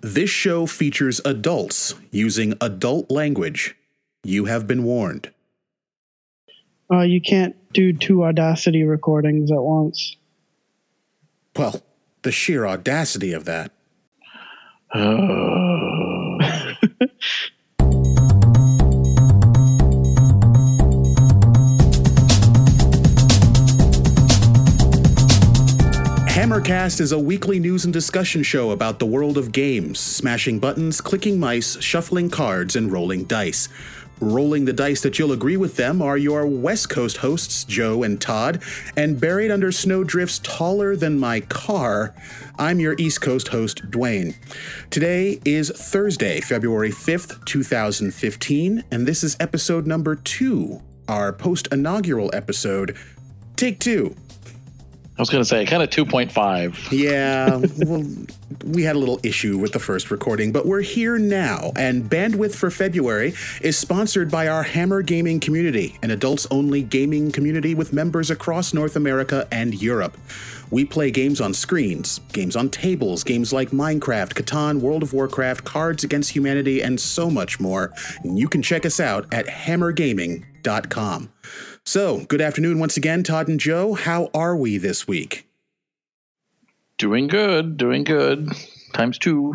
This show features adults using adult language. You have been warned. You can't do 2 Audacity recordings at once. Well, the sheer audacity of that. Hammercast is a weekly news and discussion show about the world of games, smashing buttons, clicking mice, shuffling cards, and rolling dice. Rolling the dice that you'll agree with them are your West Coast hosts, Joe and Todd, and buried under snowdrifts taller than my car, I'm your East Coast host, Dwayne. Today is Thursday, February 5th, 2015, and this is episode number 2, our post-inaugural episode, Take 2. I was going to say, kind of 2.5. Yeah, well, we had a little issue with the first recording, but we're here now, and Bandwidth for February is sponsored by our Hammer Gaming community, an adults-only gaming community with members across North America and Europe. We play games on screens, games on tables, games like Minecraft, Catan, World of Warcraft, Cards Against Humanity, and so much more. And you can check us out at hammergaming.com. So, good afternoon once again, Todd and Joe. How are we this week? Doing good. Times 2.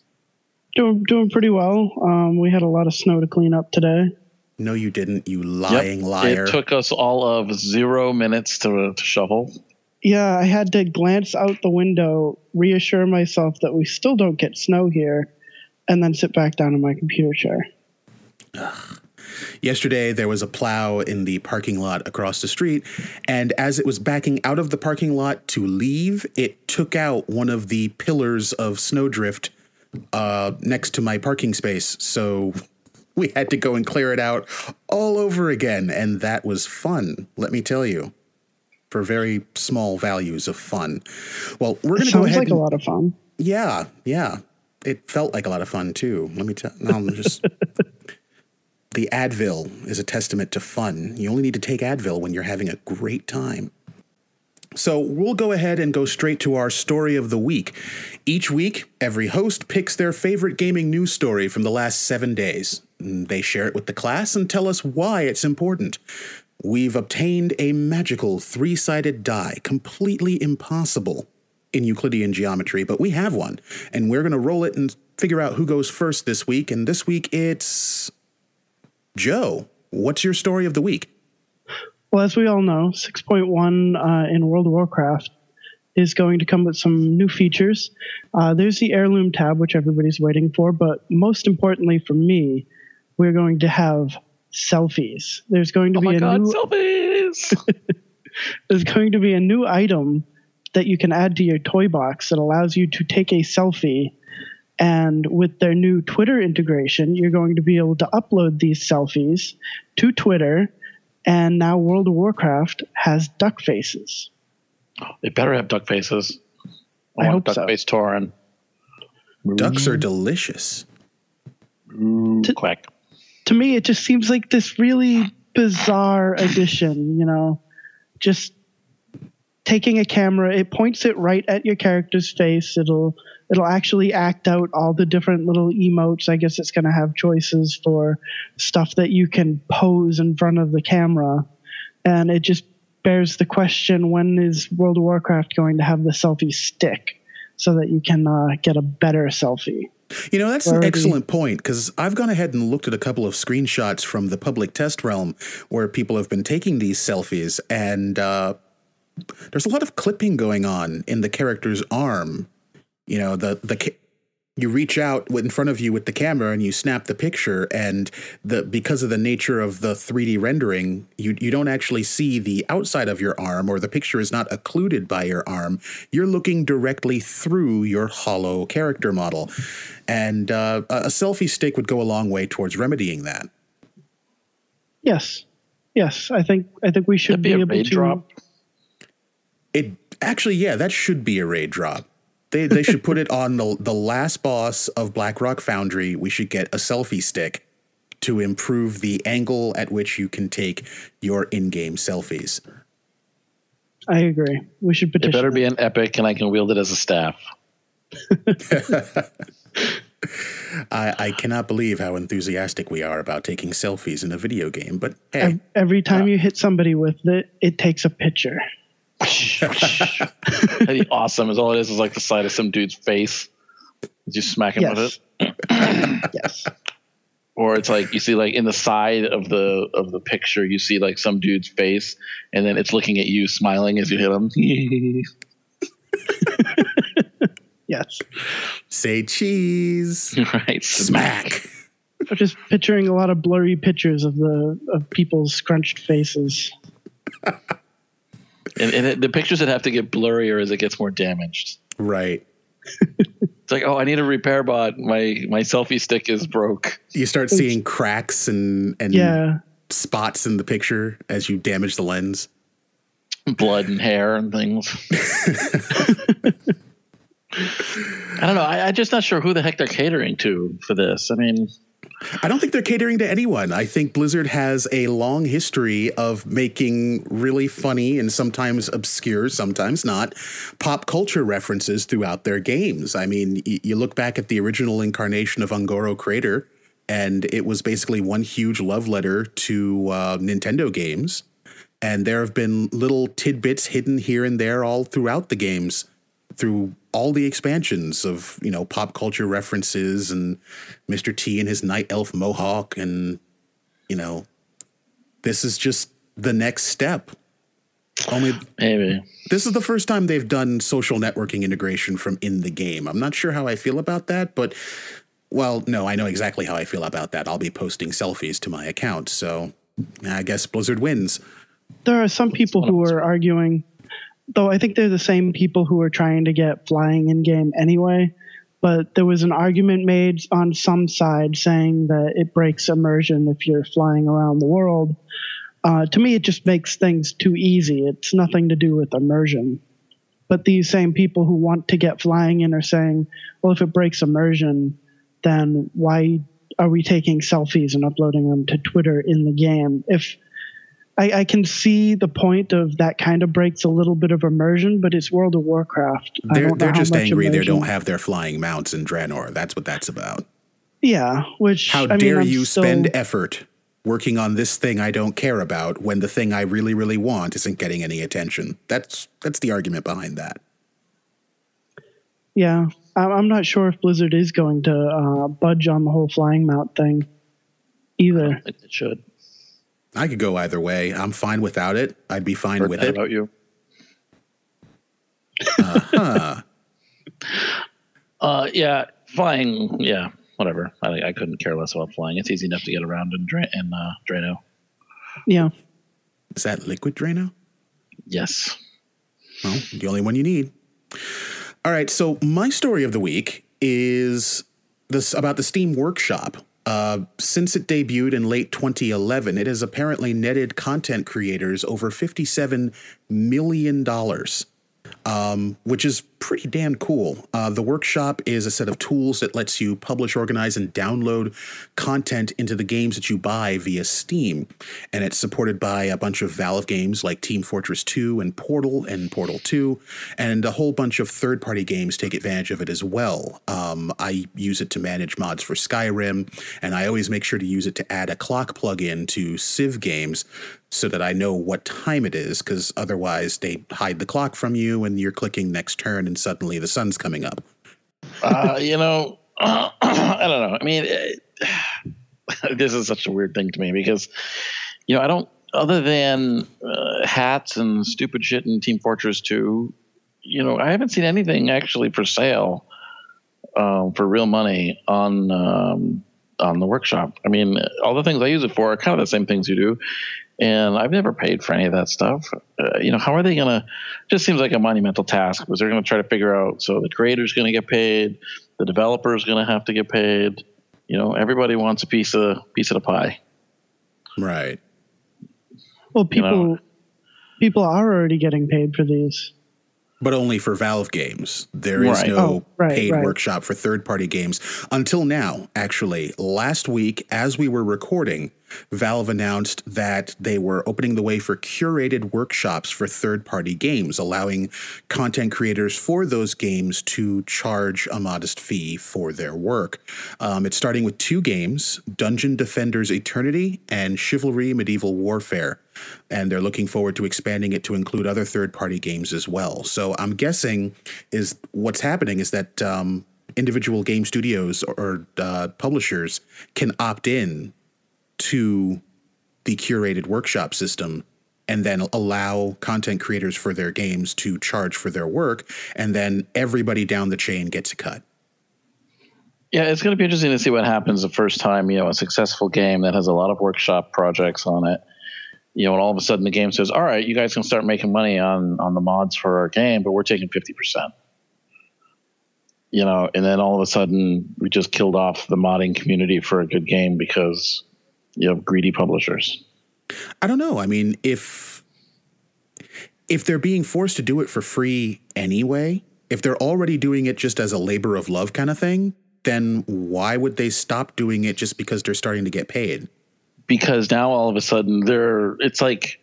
Doing pretty well. We had a lot of snow to clean up today. No, you didn't, you lying liar. It took us all of 0 minutes to shovel. Yeah, I had to glance out the window, reassure myself that we still don't get snow here, and then sit back down in my computer chair. Ugh. Yesterday, there was a plow in the parking lot across the street, and as it was backing out of the parking lot to leave, it took out one of the pillars of snowdrift next to my parking space, so we had to go and clear it out all over again, and that was fun, let me tell you, for very small values of fun. Well, we're going to go ahead. Sounds like a lot of fun. Yeah. It felt like a lot of fun, too. Let me tell you. The Advil is a testament to fun. You only need to take Advil when you're having a great time. So we'll go ahead and go straight to our story of the week. Each week, every host picks their favorite gaming news story from the last 7 days. They share it with the class and tell us why it's important. We've obtained a magical 3-sided die, completely impossible in Euclidean geometry, but we have one, and we're going to roll it and figure out who goes first this week. And this week it's Joe. What's your story of the week? Well, as we all know, 6.1 in World of Warcraft is going to come with some new features. There's the heirloom tab, which everybody's waiting for, but most importantly for me, we're going to have selfies. There's going to be selfies! There's going to be a new item that you can add to your toy box that allows you to take a selfie. And with their new Twitter integration, you're going to be able to upload these selfies to Twitter. And now World of Warcraft has duck faces. They better have duck faces. I hope duck so. Face Tauren. Ducks are delicious. Quack. To me, it just seems like this really bizarre addition, just taking a camera, it points it right at your character's face. It'll actually act out all the different little emotes. I guess it's going to have choices for stuff that you can pose in front of the camera. And it just bears the question, when is World of Warcraft going to have the selfie stick so that you can get a better selfie? That's an excellent point, because I've gone ahead and looked at a couple of screenshots from the public test realm where people have been taking these selfies, and there's a lot of clipping going on in the character's arm. You reach out in front of you with the camera and you snap the picture, and because of the nature of the 3D rendering, you don't actually see the outside of your arm, or the picture is not occluded by your arm. You're looking directly through your hollow character model. And a selfie stick would go a long way towards remedying that. Yes. I think we should be able to drop. That should be a raid drop. They should put it on the last boss of Blackrock Foundry. We should get a selfie stick to improve the angle at which you can take your in-game selfies. I agree. We should petition. It better be an epic, and I can wield it as a staff. I cannot believe how enthusiastic we are about taking selfies in a video game, but hey. Every time you hit somebody with it, it takes a picture. That'd be awesome. Is all it is like the side of some dude's face. You smack him with it. Yes. Or it's like you see like in the side of the picture, you see like some dude's face, and then it's looking at you, smiling as you hit him. Yes. Say cheese. Right. Smack. I'm just picturing a lot of blurry pictures of people's scrunched faces. And the pictures that have to get blurrier as it gets more damaged. Right. It's like, oh, I need a repair bot. My selfie stick is broke. You start seeing cracks and spots in the picture as you damage the lens. Blood and hair and things. I don't know. I'm just not sure who the heck they're catering to for this. I mean, I don't think they're catering to anyone. I think Blizzard has a long history of making really funny and sometimes obscure, sometimes not, pop culture references throughout their games. I mean, you look back at the original incarnation of Ungoro Crater, and it was basically one huge love letter to Nintendo games. And there have been little tidbits hidden here and there all throughout the games, through all the expansions of, pop culture references and Mr. T and his night elf mohawk. And, this is just the next step. Only maybe this is the first time they've done social networking integration from in the game. I'm not sure how I feel about that, but no, I know exactly how I feel about that. I'll be posting selfies to my account. So I guess Blizzard wins. There are some people who are arguing, though I think they're the same people who are trying to get flying in game anyway. But there was an argument made on some side saying that it breaks immersion if you're flying around the world. To me, it just makes things too easy. It's nothing to do with immersion. But these same people who want to get flying in are saying, well, if it breaks immersion, then why are we taking selfies and uploading them to Twitter in the game? If I can see the point of that kind of breaks a little bit of immersion, but it's World of Warcraft. They're just angry they don't have their flying mounts in Draenor. That's what that's about. Yeah, How dare you spend effort working on this thing I don't care about when the thing I really, really want isn't getting any attention. That's the argument behind that. Yeah, I'm not sure if Blizzard is going to budge on the whole flying mount thing either. It should. I could go either way. I'm fine without it. I'd be fine with it. About you. Yeah, flying. Yeah, whatever. I couldn't care less about flying. It's easy enough to get around in Drano. Yeah. Is that Liquid Drano? Yes. Well, the only one you need. All right. So my story of the week is about the Steam Workshop. Since it debuted in late 2011, it has apparently netted content creators over $57 million, which is pretty damn cool. The Workshop is a set of tools that lets you publish, organize, and download content into the games that you buy via Steam. And it's supported by a bunch of Valve games like Team Fortress 2 and Portal 2, and a whole bunch of third-party games take advantage of it as well. I use it to manage mods for Skyrim, and I always make sure to use it to add a clock plugin to Civ games so that I know what time it is, because otherwise they hide the clock from you and you're clicking next turn and suddenly the sun's coming up. I don't know. I mean, this is such a weird thing to me because, I don't, other than hats and stupid shit in Team Fortress 2, I haven't seen anything actually for sale for real money on the Workshop. I mean, all the things I use it for are kind of the same things you do. And I've never paid for any of that stuff. How are they going to – just seems like a monumental task because they're going to try to figure out, so the creator's going to get paid, the developer's going to have to get paid. Everybody wants a piece of the pie. Right. Well, people are already getting paid for these. But only for Valve games. There is Right. no Right, paid right. workshop for third-party games. Until now, actually. Last week, as we were recording, Valve announced that they were opening the way for curated workshops for third-party games, allowing content creators for those games to charge a modest fee for their work. It's starting with 2 games, Dungeon Defenders Eternity and Chivalry Medieval Warfare. And they're looking forward to expanding it to include other third-party games as well. So I'm guessing is what's happening is that individual game studios or publishers can opt in to the curated workshop system and then allow content creators for their games to charge for their work. And then everybody down the chain gets a cut. Yeah, it's going to be interesting to see what happens the first time, a successful game that has a lot of workshop projects on it. And all of a sudden the game says, all right, you guys can start making money on the mods for our game, but we're taking 50%. And then all of a sudden we just killed off the modding community for a good game because you have greedy publishers. I don't know. I mean, if they're being forced to do it for free anyway, if they're already doing it just as a labor of love kind of thing, then why would they stop doing it just because they're starting to get paid? Because now all of a sudden it's like,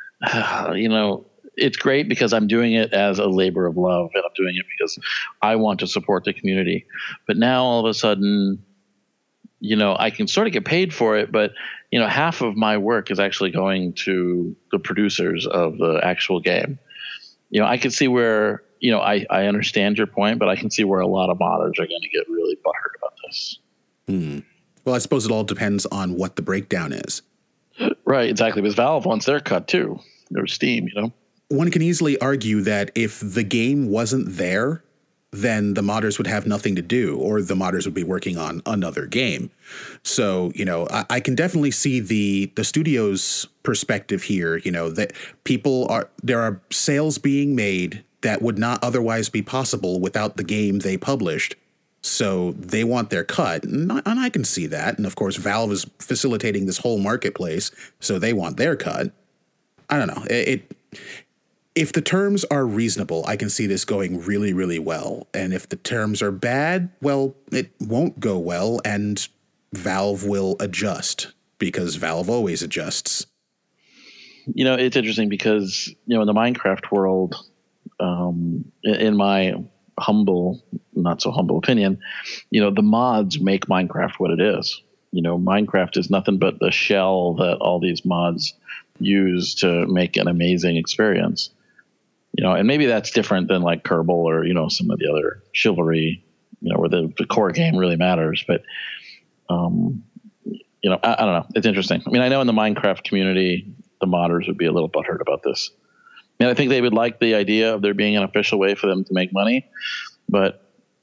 it's great because I'm doing it as a labor of love and I'm doing it because I want to support the community. But now all of a sudden, I can sort of get paid for it, but half of my work is actually going to the producers of the actual game. I can see where, I understand your point, but I can see where a lot of modders are going to get really butthurt about this. Well, I suppose it all depends on what the breakdown is. Right, exactly. Because Valve wants their cut too. Or Steam, One can easily argue that if the game wasn't there, then the modders would have nothing to do, or the modders would be working on another game. So, I can definitely see the studio's perspective here, that there are sales being made that would not otherwise be possible without the game they published. So they want their cut, and I can see that. And of course, Valve is facilitating this whole marketplace, so they want their cut. I don't know. If the terms are reasonable, I can see this going really, really well. And if the terms are bad, well, it won't go well, and Valve will adjust, because Valve always adjusts. It's interesting because, in the Minecraft world, in my not so humble opinion, the mods make Minecraft what it is. Minecraft is nothing but the shell that all these mods use to make an amazing experience. And maybe that's different than like Kerbal or, some of the other Chivalry, where the core game really matters. But, I don't know. It's interesting. I mean, I know in the Minecraft community, the modders would be a little butthurt about this. I think they would like the idea of there being an official way for them to make money, but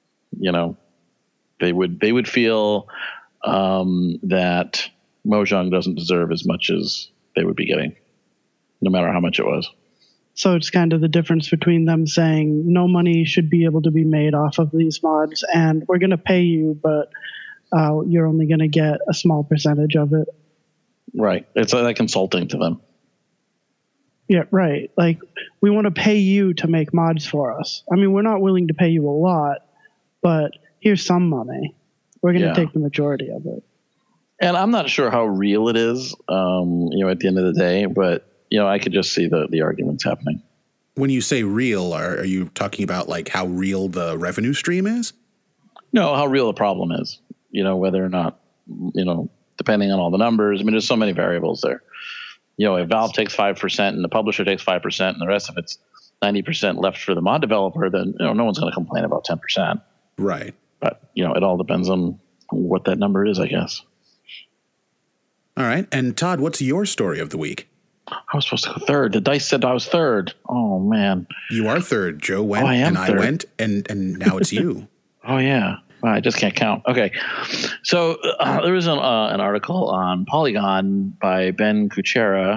they would feel that Mojang doesn't deserve as much as they would be getting, no matter how much it was. So it's kind of the difference between them saying no money should be able to be made off of these mods, and we're going to pay you, but you're only going to get a small percentage of it. Right. It's like consulting to them. Yeah, right. Like, we want to pay you to make mods for us. I mean, we're not willing to pay you a lot, but here's some money. We're going to take the majority of it. And I'm not sure how real it is, at the end of the day, but, I could just see the arguments happening. When you say real, are you talking about like how real the revenue stream is? No, how real the problem is, whether or not, depending on all the numbers. I mean, there's so many variables there. If Valve takes 5% and the publisher takes 5% and the rest of it's 90% left for the mod developer, then no one's going to complain about 10%. Right. But, it all depends on what that number is, I guess. All right. And Todd, what's your story of the week? I was supposed to go third. The dice said I was third. Oh, man. You are third. Joe went and I went, and now it's you. Oh, yeah. I just can't count. Okay. So there was an article on Polygon by Ben Kuchera,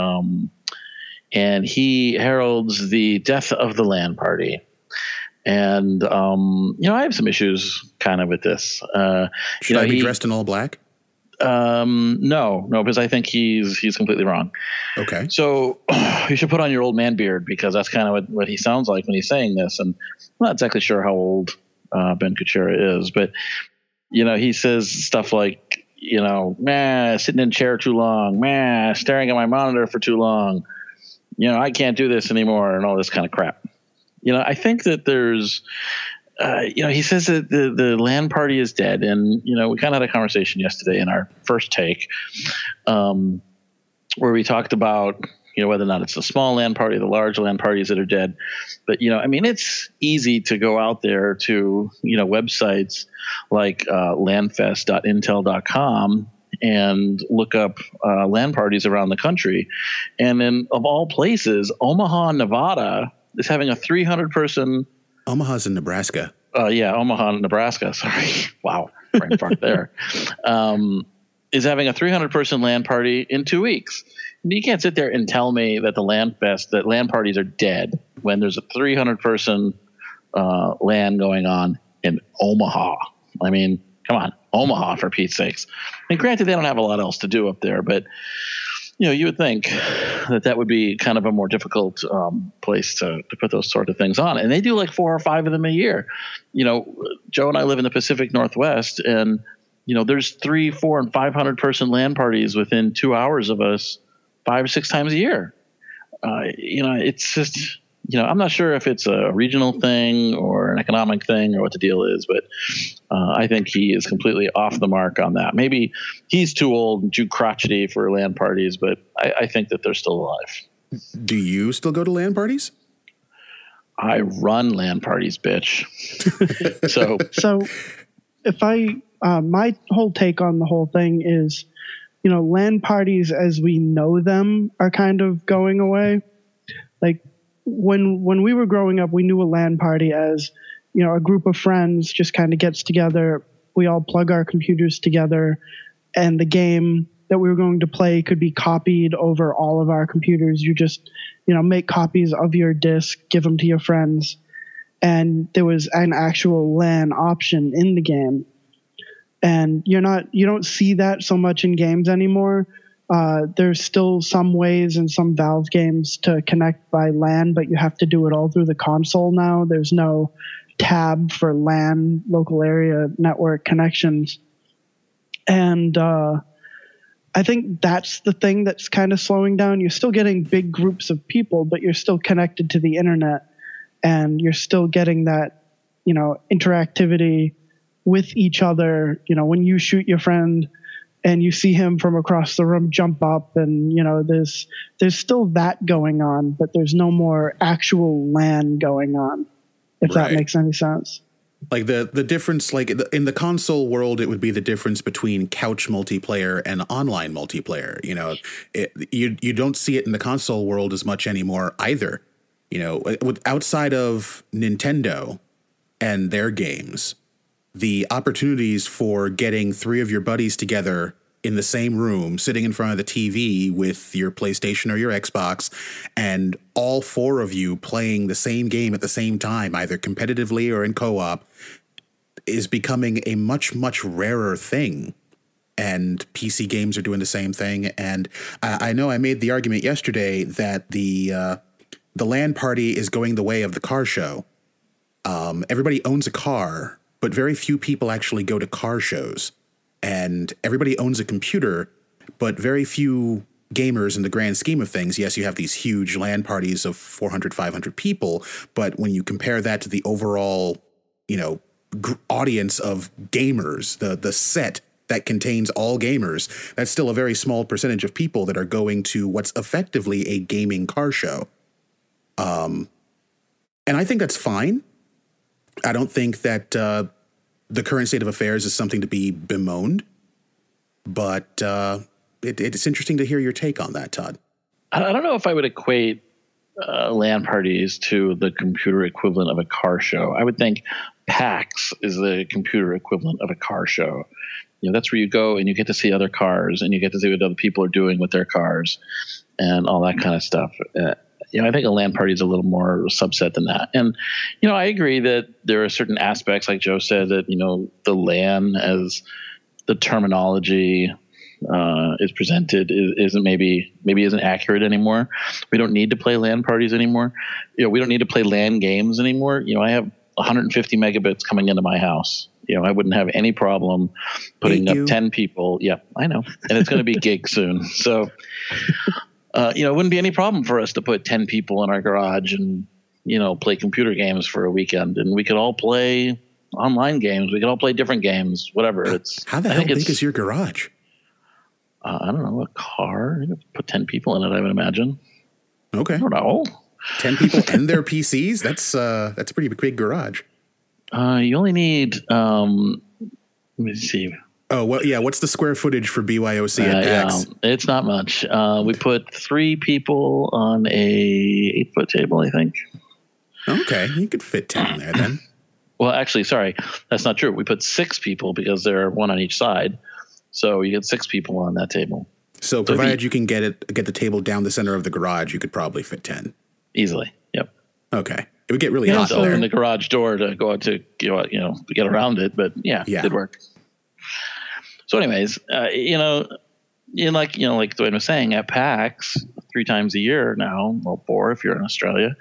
and he heralds the death of the LAN party. And, I have some issues kind of with this. Should I be dressed in all black? No, because I think he's completely wrong. Okay. So you should put on your old man beard, because that's kind of what he sounds like when he's saying this. And I'm not exactly sure how old Ben Kuchera is, but he says stuff like, sitting in a chair too long, staring at my monitor for too long, I can't do this anymore, and all this kind of crap. I think that there's. He says that the LAN party is dead, and we kind of had a conversation yesterday in our first take, where we talked about whether or not it's the small LAN party, the large LAN parties that are dead. But it's easy to go out there to websites like lanfest.intel.com and look up LAN parties around the country, and then of all places, Omaha, Nevada is having a 300-person. Omaha's in Nebraska. Omaha, Nebraska. Sorry. Wow. Brain fart there. Is having a 300-person LAN party in 2 weeks. And you can't sit there and tell me that that LAN parties are dead when there's a 300-person LAN going on in Omaha. I mean, come on, Omaha, for Pete's sakes. And granted, they don't have a lot else to do up there, but you would think that would be kind of a more difficult place to put those sort of things on. And they do like 4 or 5 of them a year. Joe and I live in the Pacific Northwest, and, there's 300, 400, and 500-person LAN parties within 2 hours of us 5 or 6 times a year. It's just, I'm not sure if it's a regional thing or an economic thing or what the deal is, but I think he is completely off the mark on that. Maybe he's too old and too crotchety for LAN parties, but I think that they're still alive. Do you still go to LAN parties? I run LAN parties, bitch. So if my whole take on the whole thing is, LAN parties as we know them are kind of going away. Like, when we were growing up, we knew a LAN party as, a group of friends just kind of gets together. We all plug our computers together, and the game that we were going to play could be copied over all of our computers. You just, make copies of your disk, give them to your friends, and there was an actual LAN option in the game. And you don't see that so much in games anymore. There's still some ways in some Valve games to connect by LAN, but you have to do it all through the console now. There's no tab for LAN, local area network connections. And I think that's the thing that's kind of slowing down. You're still getting big groups of people, but you're still connected to the internet, and you're still getting that, interactivity with each other. When you shoot your friend and you see him from across the room jump up, and there's still that going on, but there's no more actual LAN going on, if that makes any sense. Like the difference, like in the console world, it would be the difference between couch multiplayer and online multiplayer. You don't see it in the console world as much anymore either. Outside of Nintendo and their games, the opportunities for getting 3 of your buddies together in the same room, sitting in front of the TV with your PlayStation or your Xbox, and all 4 of you playing the same game at the same time, either competitively or in co-op, is becoming a much, much rarer thing. And PC games are doing the same thing. And I know I made the argument yesterday that the LAN party is going the way of the car show. Everybody owns a car, but very few people actually go to car shows. And everybody owns a computer, but very few gamers in the grand scheme of things. Yes, you have these huge LAN parties of 400, 500 people, but when you compare that to the overall, audience of gamers, the set that contains all gamers, that's still a very small percentage of people that are going to what's effectively a gaming car show. And I think that's fine. I don't think that the current state of affairs is something to be bemoaned, but it's interesting to hear your take on that, Todd. I don't know if I would equate LAN parties to the computer equivalent of a car show. I would think PAX is the computer equivalent of a car show. That's where you go and you get to see other cars, and you get to see what other people are doing with their cars and all that kind of stuff. I think a LAN party is a little more subset than that. And, I agree that there are certain aspects, like Joe said, that, the LAN as the terminology is presented isn't maybe isn't accurate anymore. We don't need to play LAN parties anymore. We don't need to play LAN games anymore. I have 150 megabits coming into my house. I wouldn't have any problem putting up 10 people. Yeah, I know. And it's going to be gig soon. So, it wouldn't be any problem for us to put 10 people in our garage and, play computer games for a weekend. And we could all play online games. We could all play different games, whatever. How the hell big is your garage? I don't know, a car. You could put 10 people in it, I would imagine. Okay. I don't know. 10 people and their PCs? That's a pretty big garage. You only need, let me see. Oh, well, yeah. What's the square footage for BYOC at PAX? It's not much. We put 3 people on a 8-foot table, I think. Okay. You could fit 10 there then. Well, actually, sorry. That's not true. We put 6 people because there are 1 on each side. So you get 6 people on that table. So provided you can get the table down the center of the garage, you could probably fit 10. Easily. Yep. Okay. It would get really hot so there. Open the garage door to go out to to get around it, but yeah. It did work. So, anyways, like Dwayne was saying, at PAX 3 times a year now, well, 4 if you're in Australia.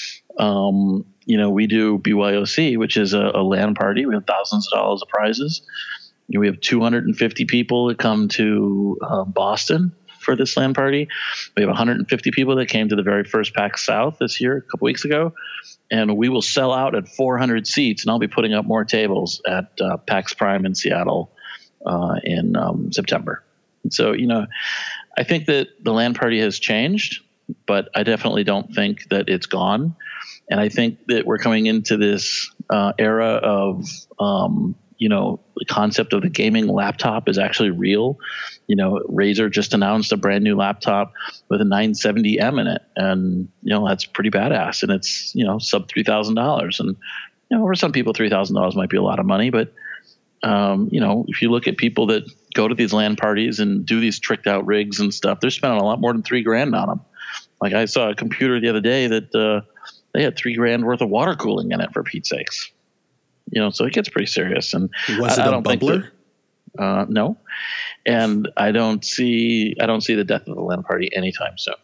We do BYOC, which is a LAN party. We have thousands of dollars of prizes. We have 250 people that come to Boston for this LAN party. We have 150 people that came to the very first PAX South this year, a couple weeks ago. And we will sell out at 400 seats, and I'll be putting up more tables at PAX Prime in Seattle in September. And so, I think that the LAN party has changed, but I definitely don't think that it's gone. And I think that we're coming into this era of the concept of the gaming laptop is actually real. Razer just announced a brand new laptop with a 970M in it. And, that's pretty badass. And it's, sub $3,000. And, for some people, $3,000 might be a lot of money. But, if you look at people that go to these LAN parties and do these tricked out rigs and stuff, they're spending a lot more than $3,000 on them. Like I saw a computer the other day that they had $3,000 worth of water cooling in it, for Pete's sakes. So it gets pretty serious. And was it a bubbler? No. And I don't see the death of the LAN party anytime soon.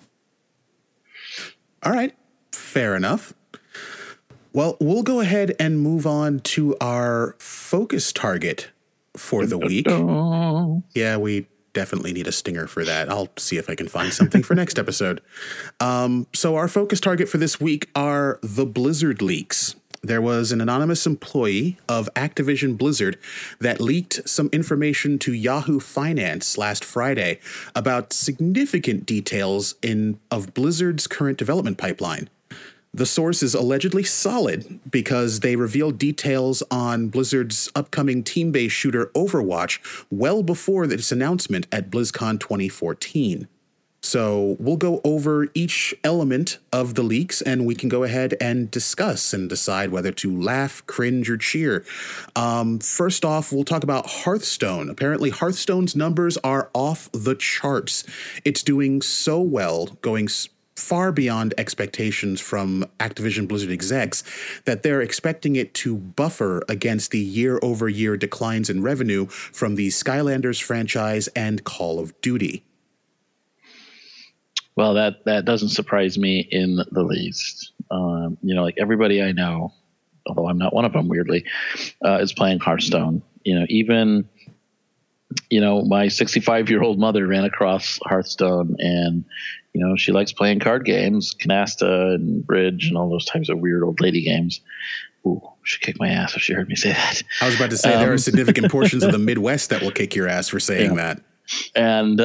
All right. Fair enough. Well, we'll go ahead and move on to our focus target for the week. Yeah, we definitely need a stinger for that. I'll see if I can find something for next episode. So our focus target for this week are the Blizzard leaks. There was an anonymous employee of Activision Blizzard that leaked some information to Yahoo Finance last Friday about significant details of Blizzard's current development pipeline. The source is allegedly solid because they revealed details on Blizzard's upcoming team-based shooter Overwatch well before this announcement at BlizzCon 2014. So we'll go over each element of the leaks, and we can go ahead and discuss and decide whether to laugh, cringe, or cheer. First off, we'll talk about Hearthstone. Apparently, Hearthstone's numbers are off the charts. It's doing so well, going far beyond expectations from Activision Blizzard execs, that they're expecting it to buffer against the year-over-year declines in revenue from the Skylanders franchise and Call of Duty. Well, that doesn't surprise me in the least. Like everybody I know, although I'm not one of them, weirdly, is playing Hearthstone. Even my 65-year-old mother ran across Hearthstone, and she likes playing card games, Canasta and Bridge and all those types of weird old lady games. Ooh, she'd kick my ass if she heard me say that. I was about to say there are significant portions of the Midwest that will kick your ass for saying that. And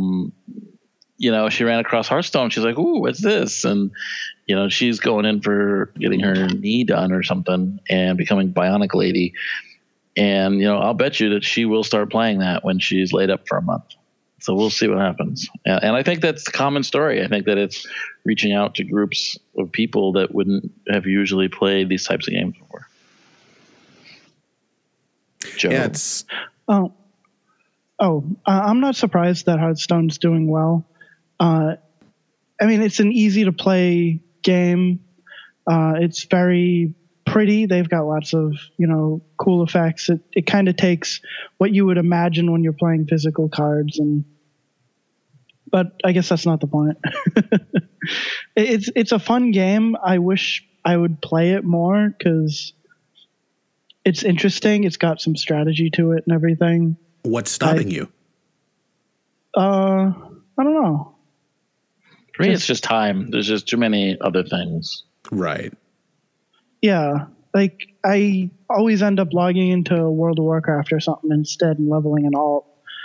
she ran across Hearthstone. She's like, ooh, what's this? And, she's going in for getting her knee done or something and becoming Bionic Lady. And, I'll bet you that she will start playing that when she's laid up for a month. So we'll see what happens. And I think that's the common story. I think that it's reaching out to groups of people that wouldn't have usually played these types of games before. Joe. Yeah, it's... I'm not surprised that Hearthstone's doing well. It's an easy to play game. It's very pretty. They've got lots of, cool effects. It kind of takes what you would imagine when you're playing physical cards, but I guess that's not the point. It's a fun game. I wish I would play it more because it's interesting. It's got some strategy to it and everything. What's stopping you? I don't know. For me, it's just time. There's just too many other things. Right. Yeah. Like, I always end up logging into World of Warcraft or something instead and leveling an alt.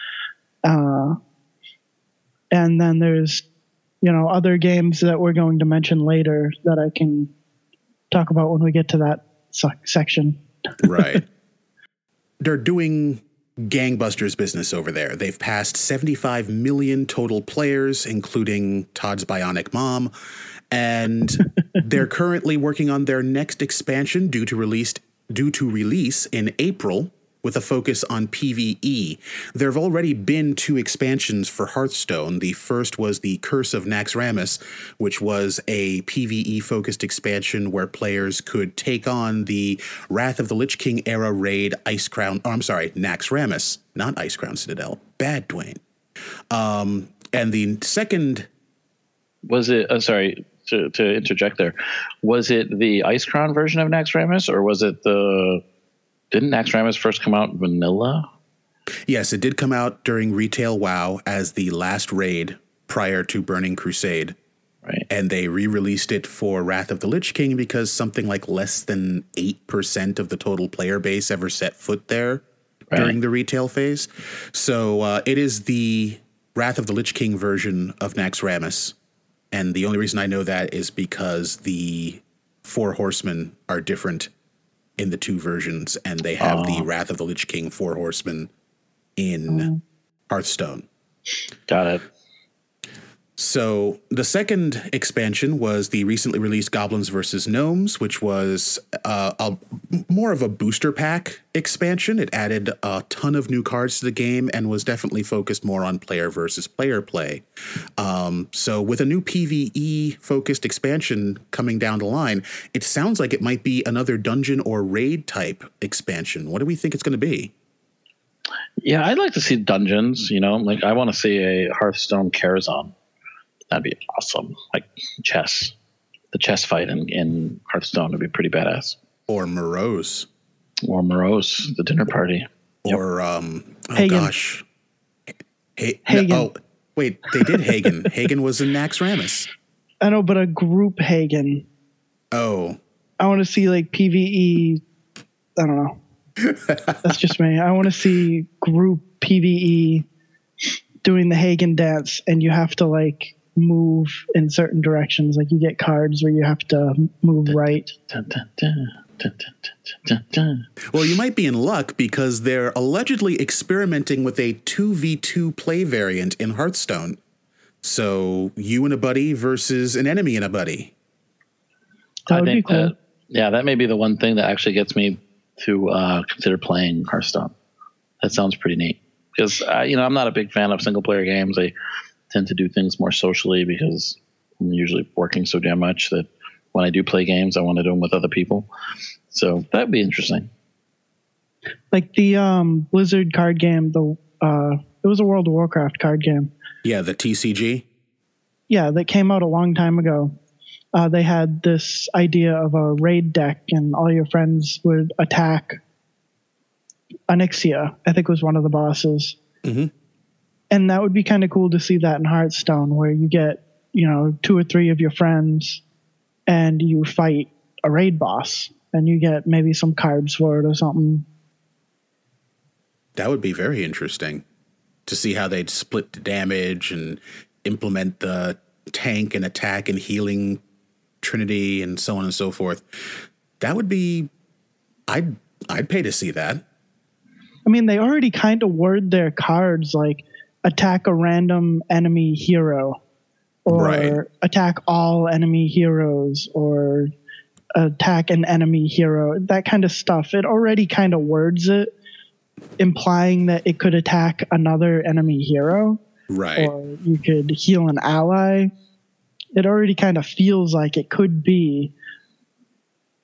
And then there's, other games that we're going to mention later that I can talk about when we get to that section. Right. They're doing gangbusters business over there. They've passed 75 million total players, including Todd's bionic mom, and they're currently working on their next expansion due to release in April, with a focus on PvE. There have already been 2 expansions for Hearthstone. The first was the Curse of Naxxramas, which was a PvE-focused expansion where players could take on the Wrath of the Lich King era raid Naxxramas, not Icecrown Citadel. Bad, Dwayne. And the second... Was it... sorry, to interject there. Was it the Icecrown version of Naxxramas, or was it the... Didn't Naxxramas first come out vanilla? Yes, it did come out during Retail WoW as the last raid prior to Burning Crusade. Right. And they re-released it for Wrath of the Lich King because something like less than 8% of the total player base ever set foot there during the retail phase. So it is the Wrath of the Lich King version of Naxxramas. And the only reason I know that is because the 4 horsemen are different in the 2 versions, and they have the Wrath of the Lich King 4 horsemen in Hearthstone. Got it. So the second expansion was the recently released Goblins vs. Gnomes, which was more of a booster pack expansion. It added a ton of new cards to the game and was definitely focused more on player versus player play. So with a new PvE focused expansion coming down the line, it sounds like it might be another dungeon or raid type expansion. What do we think it's going to be? Yeah, I'd like to see dungeons, like I want to see a Hearthstone Karazhan. That'd be awesome. Like chess. The chess fight in Hearthstone would be pretty badass. Or Morose. The dinner party. Or, Hagen. Gosh. Hagen. Oh, wait, they did Hagen. Hagen was in Naxxramas. I know, but a group Hagen. Oh. I want to see like PvE. I don't know. That's just me. I want to see group PvE doing the Hagen dance, and you have to like move in certain directions. Like you get cards where you have to move right. Well, you might be in luck because they're allegedly experimenting with a 2v2 play variant in Hearthstone. So you and a buddy versus an enemy and a buddy. That would be cool. That may be the one thing that actually gets me to consider playing Hearthstone. That sounds pretty neat. Because, I'm not a big fan of single-player games. I tend to do things more socially because I'm usually working so damn much that when I do play games, I want to do them with other people. So that would be interesting. Like the Blizzard card game, it was a World of Warcraft card game. Yeah, the TCG? Yeah, that came out a long time ago. They had this idea of a raid deck, and all your friends would attack Onyxia, I think was one of the bosses. Mm-hmm. And that would be kind of cool to see that in Hearthstone, where you get, 2 or 3 of your friends and you fight a raid boss and you get maybe some cards for it or something. That would be very interesting to see how they'd split the damage and implement the tank and attack and healing trinity and so on and so forth. That would be, I'd pay to see that. I mean, they already kind of word their cards like attack a random enemy hero, or attack all enemy heroes, or attack an enemy hero, that kind of stuff. It already kind of words it, implying that it could attack another enemy hero. Right. Or you could heal an ally. It already kind of feels like it could be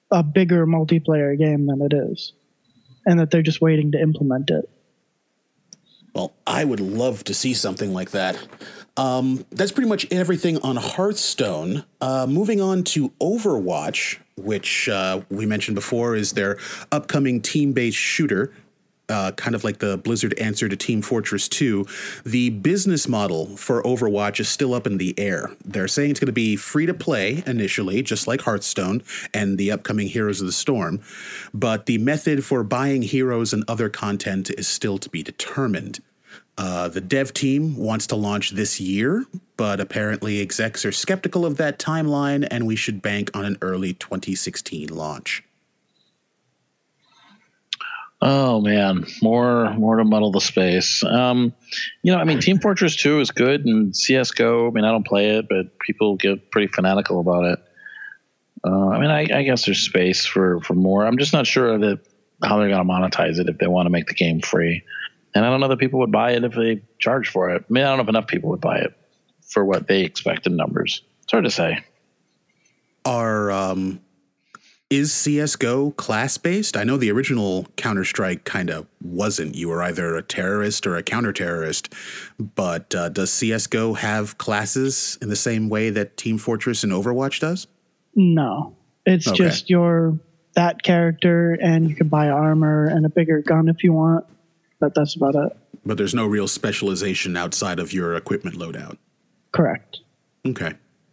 a bigger multiplayer game than it is, and that they're just waiting to implement it. Well, I would love to see something like that. That's pretty much everything on Hearthstone. Moving on to Overwatch, which we mentioned before is their upcoming team-based shooter, kind of like the Blizzard answer to Team Fortress 2. The business model for Overwatch is still up in the air. They're saying it's going to be free-to-play initially, just like Hearthstone and the upcoming Heroes of the Storm. But the method for buying heroes and other content is still to be determined. The dev team wants to launch this year, but apparently execs are skeptical of that timeline, and we should bank on an early 2016 launch. Oh man, more to muddle the space. Team Fortress 2 is good, and CS:GO. I mean, I don't play it, but people get pretty fanatical about it. I guess there's space for more. I'm just not sure that how they're going to monetize it if they want to make the game free. And I don't know that people would buy it if they charge for it. I mean, I don't know if enough people would buy it for what they expect in numbers. It's hard to say. Is CS:GO class-based? I know the original Counter-Strike kind of wasn't. You were either a terrorist or a counter-terrorist. But does CS:GO have classes in the same way that Team Fortress and Overwatch does? No. It's just that character, and you can buy armor and a bigger gun if you want. But that's about it. But there's no real specialization outside of your equipment loadout. Correct. Okay.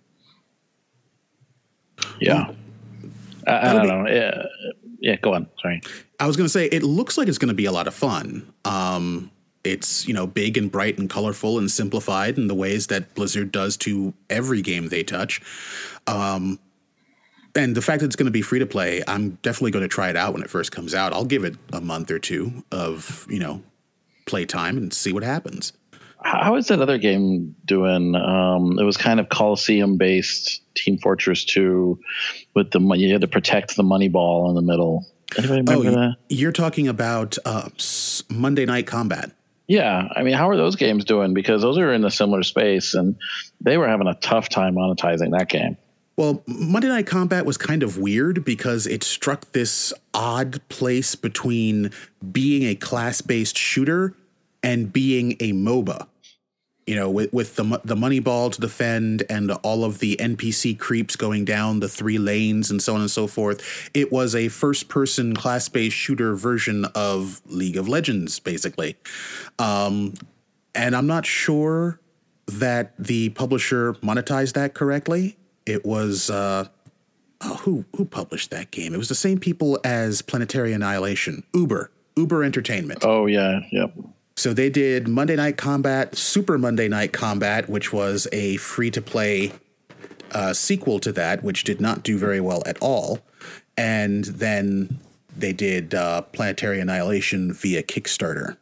Yeah. I don't know. Yeah, go on. Sorry. I was going to say, it looks like it's going to be a lot of fun. It's, big and bright and colorful and simplified in the ways that Blizzard does to every game they touch. And the fact that it's going to be free to play, I'm definitely going to try it out when it first comes out. I'll give it a month or two of, play time and see what happens. How is that other game doing? It was kind of Coliseum-based Team Fortress 2 with you had to protect the money ball in the middle. Anybody remember that? You're talking about Monday Night Combat. Yeah. I mean, how are those games doing? Because those are in a similar space, and they were having a tough time monetizing that game. Well, Monday Night Combat was kind of weird because it struck this odd place between being a class-based shooter and being a MOBA. With the money ball to defend and all of the NPC creeps going down the 3 lanes and so on and so forth. It was a first-person class-based shooter version of League of Legends, basically. And I'm not sure that the publisher monetized that correctly. It was who published that game? It was the same people as Planetary Annihilation, Uber Entertainment. Oh yeah, yep. So they did Monday Night Combat, Super Monday Night Combat, which was a free-to-play sequel to that, which did not do very well at all. And then they did Planetary Annihilation via Kickstarter.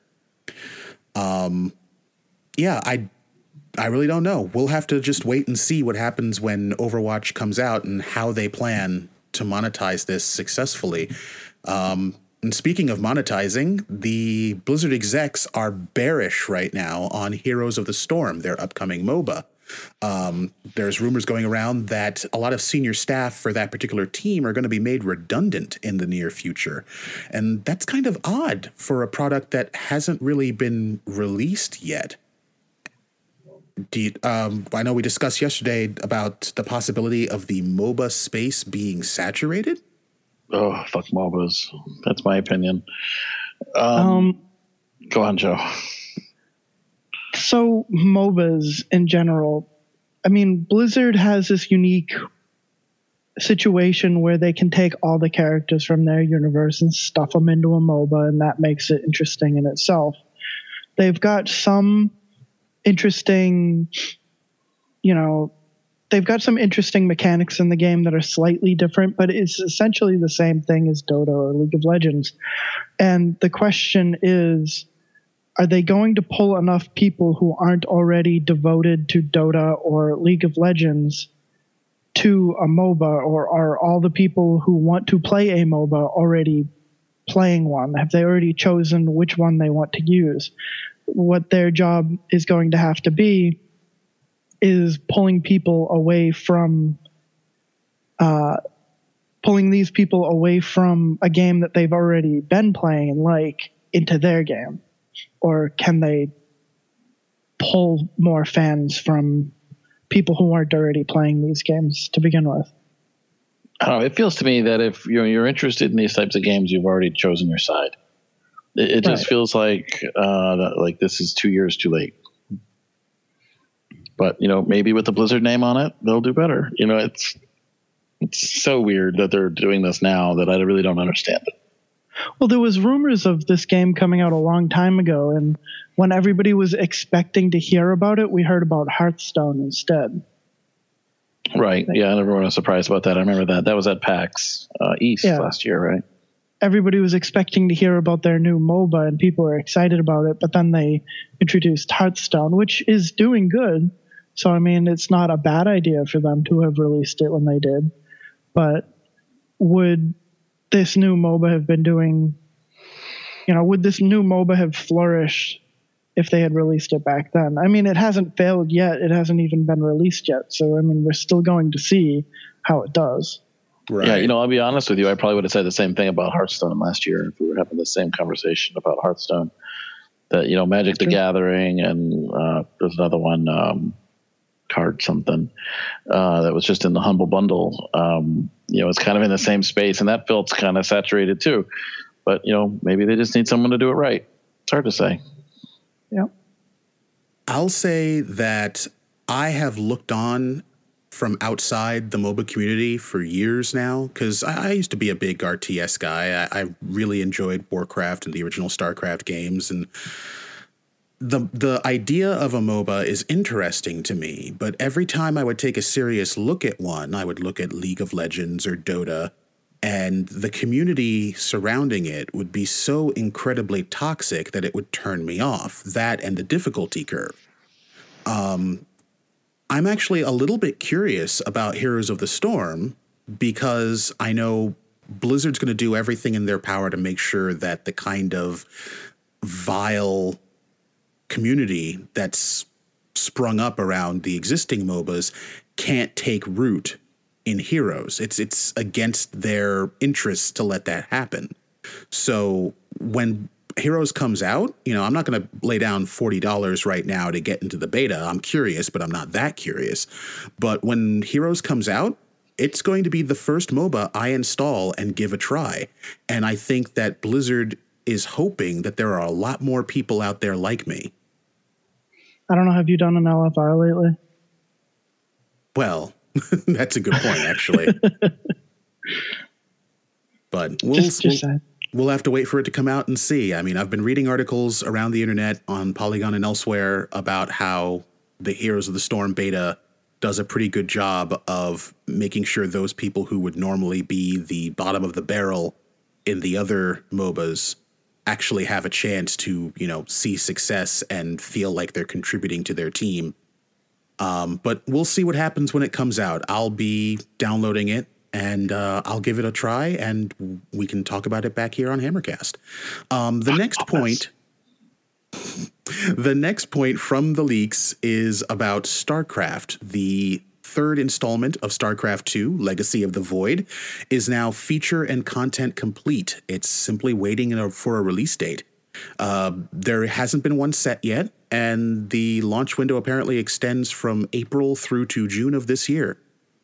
I really don't know. We'll have to just wait and see what happens when Overwatch comes out and how they plan to monetize this successfully. And speaking of monetizing, the Blizzard execs are bearish right now on Heroes of the Storm, their upcoming MOBA. There's rumors going around that a lot of senior staff for that particular team are going to be made redundant in the near future. And that's kind of odd for a product that hasn't really been released yet. I know we discussed yesterday about the possibility of the MOBA space being saturated. Oh, fuck MOBAs. That's my opinion. Go on, Joe. So MOBAs in general, I mean, Blizzard has this unique situation where they can take all the characters from their universe and stuff them into a MOBA, and that makes it interesting in itself. They've got some interesting, they've got some interesting mechanics in the game that are slightly different, but it's essentially the same thing as Dota or League of Legends. And the question is, are they going to pull enough people who aren't already devoted to Dota or League of Legends to a MOBA, or are all the people who want to play a MOBA already playing one? Have they already chosen which one they want to use? What their job is going to have to be is pulling people away from pulling these people away from a game that they've already been playing and like into their game? Or can they pull more fans from people who aren't already playing these games to begin with? I don't know. It feels to me that if you're interested in these types of games, you've already chosen your side. It just feels like this is 2 years too late. But maybe with the Blizzard name on it, they'll do better. It's so weird that they're doing this now that I really don't understand it. Well, there was rumors of this game coming out a long time ago, and when everybody was expecting to hear about it, we heard about Hearthstone instead. Right. Yeah, and everyone was surprised about that. I remember that. That was at PAX East last year, right? Everybody was expecting to hear about their new MOBA, and people were excited about it, but then they introduced Hearthstone, which is doing good. So, I mean, it's not a bad idea for them to have released it when they did. But would this new MOBA have been doing, would this new MOBA have flourished if they had released it back then? I mean, it hasn't failed yet. It hasn't even been released yet. So, I mean, we're still going to see how it does. Right. Yeah, I'll be honest with you. I probably would have said the same thing about Hearthstone last year if we were having the same conversation about Hearthstone. That, Magic the Gathering and there's another one, card something, that was just in the Humble Bundle. It's kind of in the same space, and that felt kind of saturated too. But, maybe they just need someone to do it right. It's hard to say. Yeah. I'll say that I have looked on from outside the MOBA community for years now, because I used to be a big RTS guy. I really enjoyed Warcraft and the original StarCraft games, and the idea of a MOBA is interesting to me, but every time I would take a serious look at one, I would look at League of Legends or Dota, and the community surrounding it would be so incredibly toxic that it would turn me off. That and the difficulty curve. I'm actually a little bit curious about Heroes of the Storm, because I know Blizzard's going to do everything in their power to make sure that the kind of vile community that's sprung up around the existing MOBAs can't take root in Heroes. It's against their interests to let that happen. So when Heroes comes out, I'm not going to lay down $40 right now to get into the beta. I'm curious, but I'm not that curious. But when Heroes comes out, it's going to be the first MOBA I install and give a try. And I think that Blizzard is hoping that there are a lot more people out there like me. I don't know. Have you done an LFR lately? Well, that's a good point, actually. But we'll have to wait for it to come out and see. I mean, I've been reading articles around the internet on Polygon and elsewhere about how the Heroes of the Storm beta does a pretty good job of making sure those people who would normally be the bottom of the barrel in the other MOBAs actually have a chance to, see success and feel like they're contributing to their team. But we'll see what happens when it comes out. I'll be downloading it, and I'll give it a try, and we can talk about it back here on Hammercast. The next point from the leaks is about StarCraft. The third installment of StarCraft 2, Legacy of the Void, is now feature and content complete. It's simply waiting for a release date. There hasn't been one set yet, and the launch window apparently extends from April through to June of this year.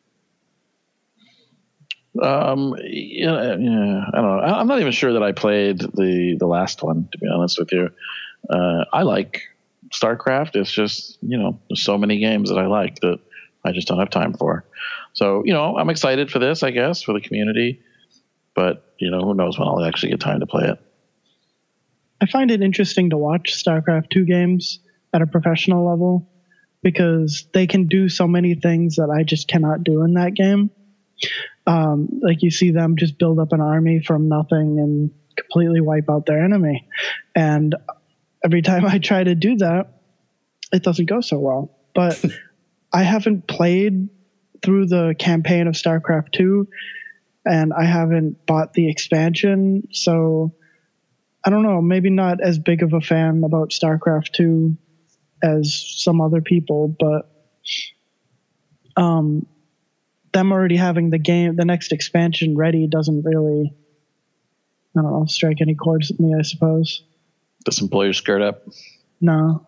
I don't know. I'm not even sure that I played the last one, to be honest with you. I like StarCraft. It's just, there's so many games that I like that I just don't have time for. So, I'm excited for this, I guess, for the community. But, who knows when I'll actually get time to play it. I find it interesting to watch StarCraft 2 games at a professional level, because they can do so many things that I just cannot do in that game. Like, you see them just build up an army from nothing and completely wipe out their enemy. And every time I try to do that, it doesn't go so well. But I haven't played through the campaign of StarCraft 2, and I haven't bought the expansion. So I don't know, maybe not as big of a fan about StarCraft 2 as some other people, but them already having the next expansion ready doesn't really, I don't know, strike any chords with me, I suppose. Does some players skirt up? No.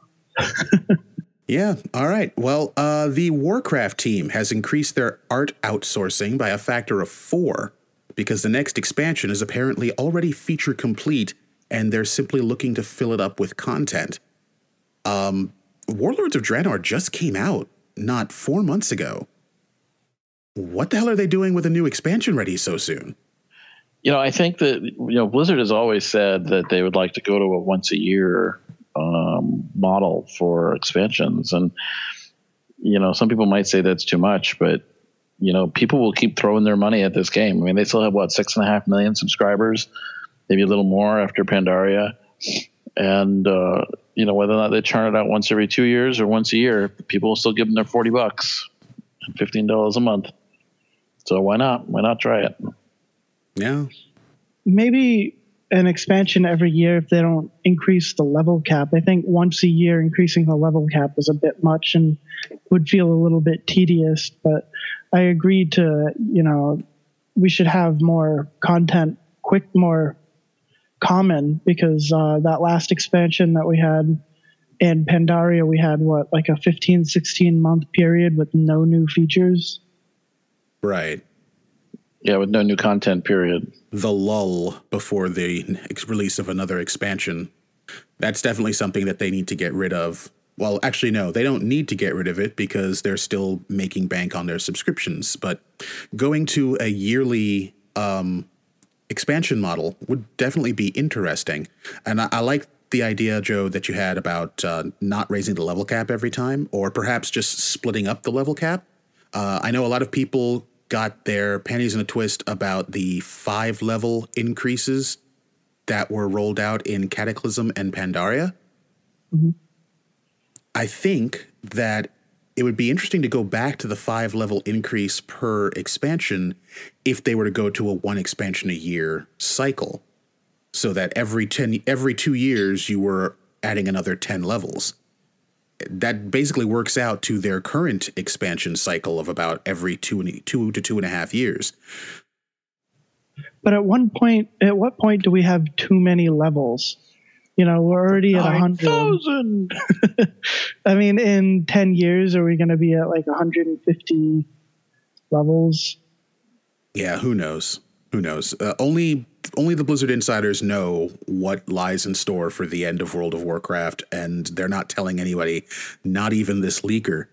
Yeah. All right. Well, the Warcraft team has increased their art outsourcing by a factor of 4 because the next expansion is apparently already feature complete and they're simply looking to fill it up with content. Warlords of Draenor just came out not 4 months ago. What the hell are they doing with a new expansion ready so soon? I think that, Blizzard has always said that they would like to go to a once a year model for expansions. And, some people might say that's too much, but, people will keep throwing their money at this game. I mean, they still have 6.5 million subscribers, maybe a little more after Pandaria. And, whether or not they churn it out once every 2 years or once a year, people will still give them their $40 and $15 a month. So why not? Why not try it? Yeah. Maybe an expansion every year if they don't increase the level cap. I think once a year increasing the level cap is a bit much and would feel a little bit tedious, but I agreed to, we should have more content, more common, because that last expansion that we had in Pandaria, we had a 15, 16 month period with no new features. Right. Yeah, with no new content, period. The lull before the release of another expansion. That's definitely something that they need to get rid of. Well, actually, no, they don't need to get rid of it because they're still making bank on their subscriptions. But going to a yearly expansion model would definitely be interesting. And I like the idea, Joe, that you had about not raising the level cap every time, or perhaps just splitting up the level cap. I know a lot of people got their panties in a twist about the 5-level increases that were rolled out in Cataclysm and Pandaria. Mm-hmm. I think that it would be interesting to go back to the 5-level increase per expansion if they were to go to a 1 expansion a year cycle, so that every 2 years you were adding another 10 levels. That basically works out to their current expansion cycle of about every 2 to 2.5 years. But at what point do we have too many levels? We're already at 100,000. I mean, in 10 years, are we going to be at 150 levels? Yeah, who knows? Only the Blizzard insiders know what lies in store for the end of World of Warcraft, and they're not telling anybody, not even this leaker.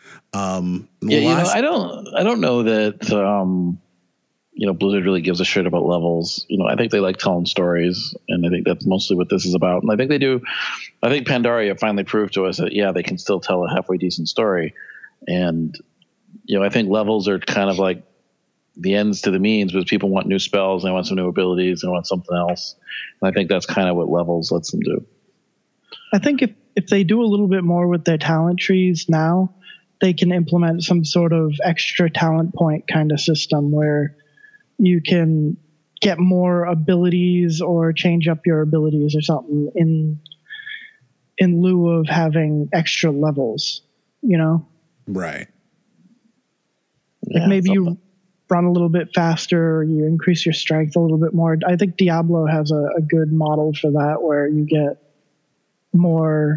I don't know that Blizzard really gives a shit about levels. I think they like telling stories, and I think that's mostly what this is about. And I think they do. I think Pandaria finally proved to us that they can still tell a halfway decent story. And I think levels are kind of like the ends to the means, because people want new spells, they want some new abilities, they want something else. And I think that's kind of what levels lets them do. I think if they do a little bit more with their talent trees now, they can implement some sort of extra talent point kind of system where you can get more abilities or change up your abilities or something in lieu of having extra levels, Right. Maybe you run a little bit faster, or you increase your strength a little bit more. I think Diablo has a good model for that, where you get more,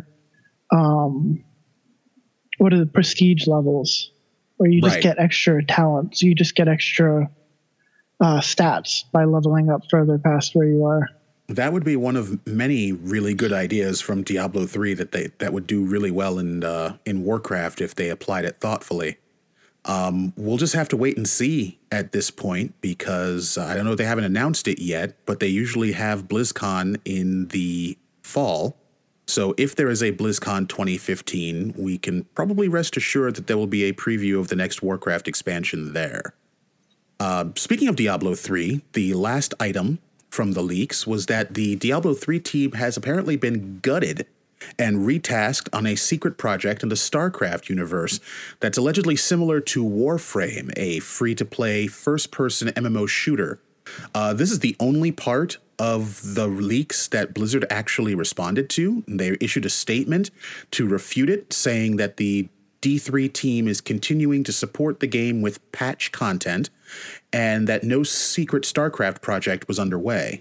what are the prestige levels, where you just get extra talents. You just get extra stats by leveling up further past where you are. That would be one of many really good ideas from Diablo 3 that would do really well in Warcraft if they applied it thoughtfully. We'll just have to wait and see at this point, because I don't know, they haven't announced it yet, but they usually have BlizzCon in the fall. So if there is a BlizzCon 2015, we can probably rest assured that there will be a preview of the next Warcraft expansion there. Speaking of Diablo 3, the last item from the leaks was that the Diablo 3 team has apparently been gutted and retasked on a secret project in the StarCraft universe that's allegedly similar to Warframe, a free-to-play first-person MMO shooter. This is the only part of the leaks that Blizzard actually responded to. They issued a statement to refute it, saying that the D3 team is continuing to support the game with patch content, and that no secret StarCraft project was underway.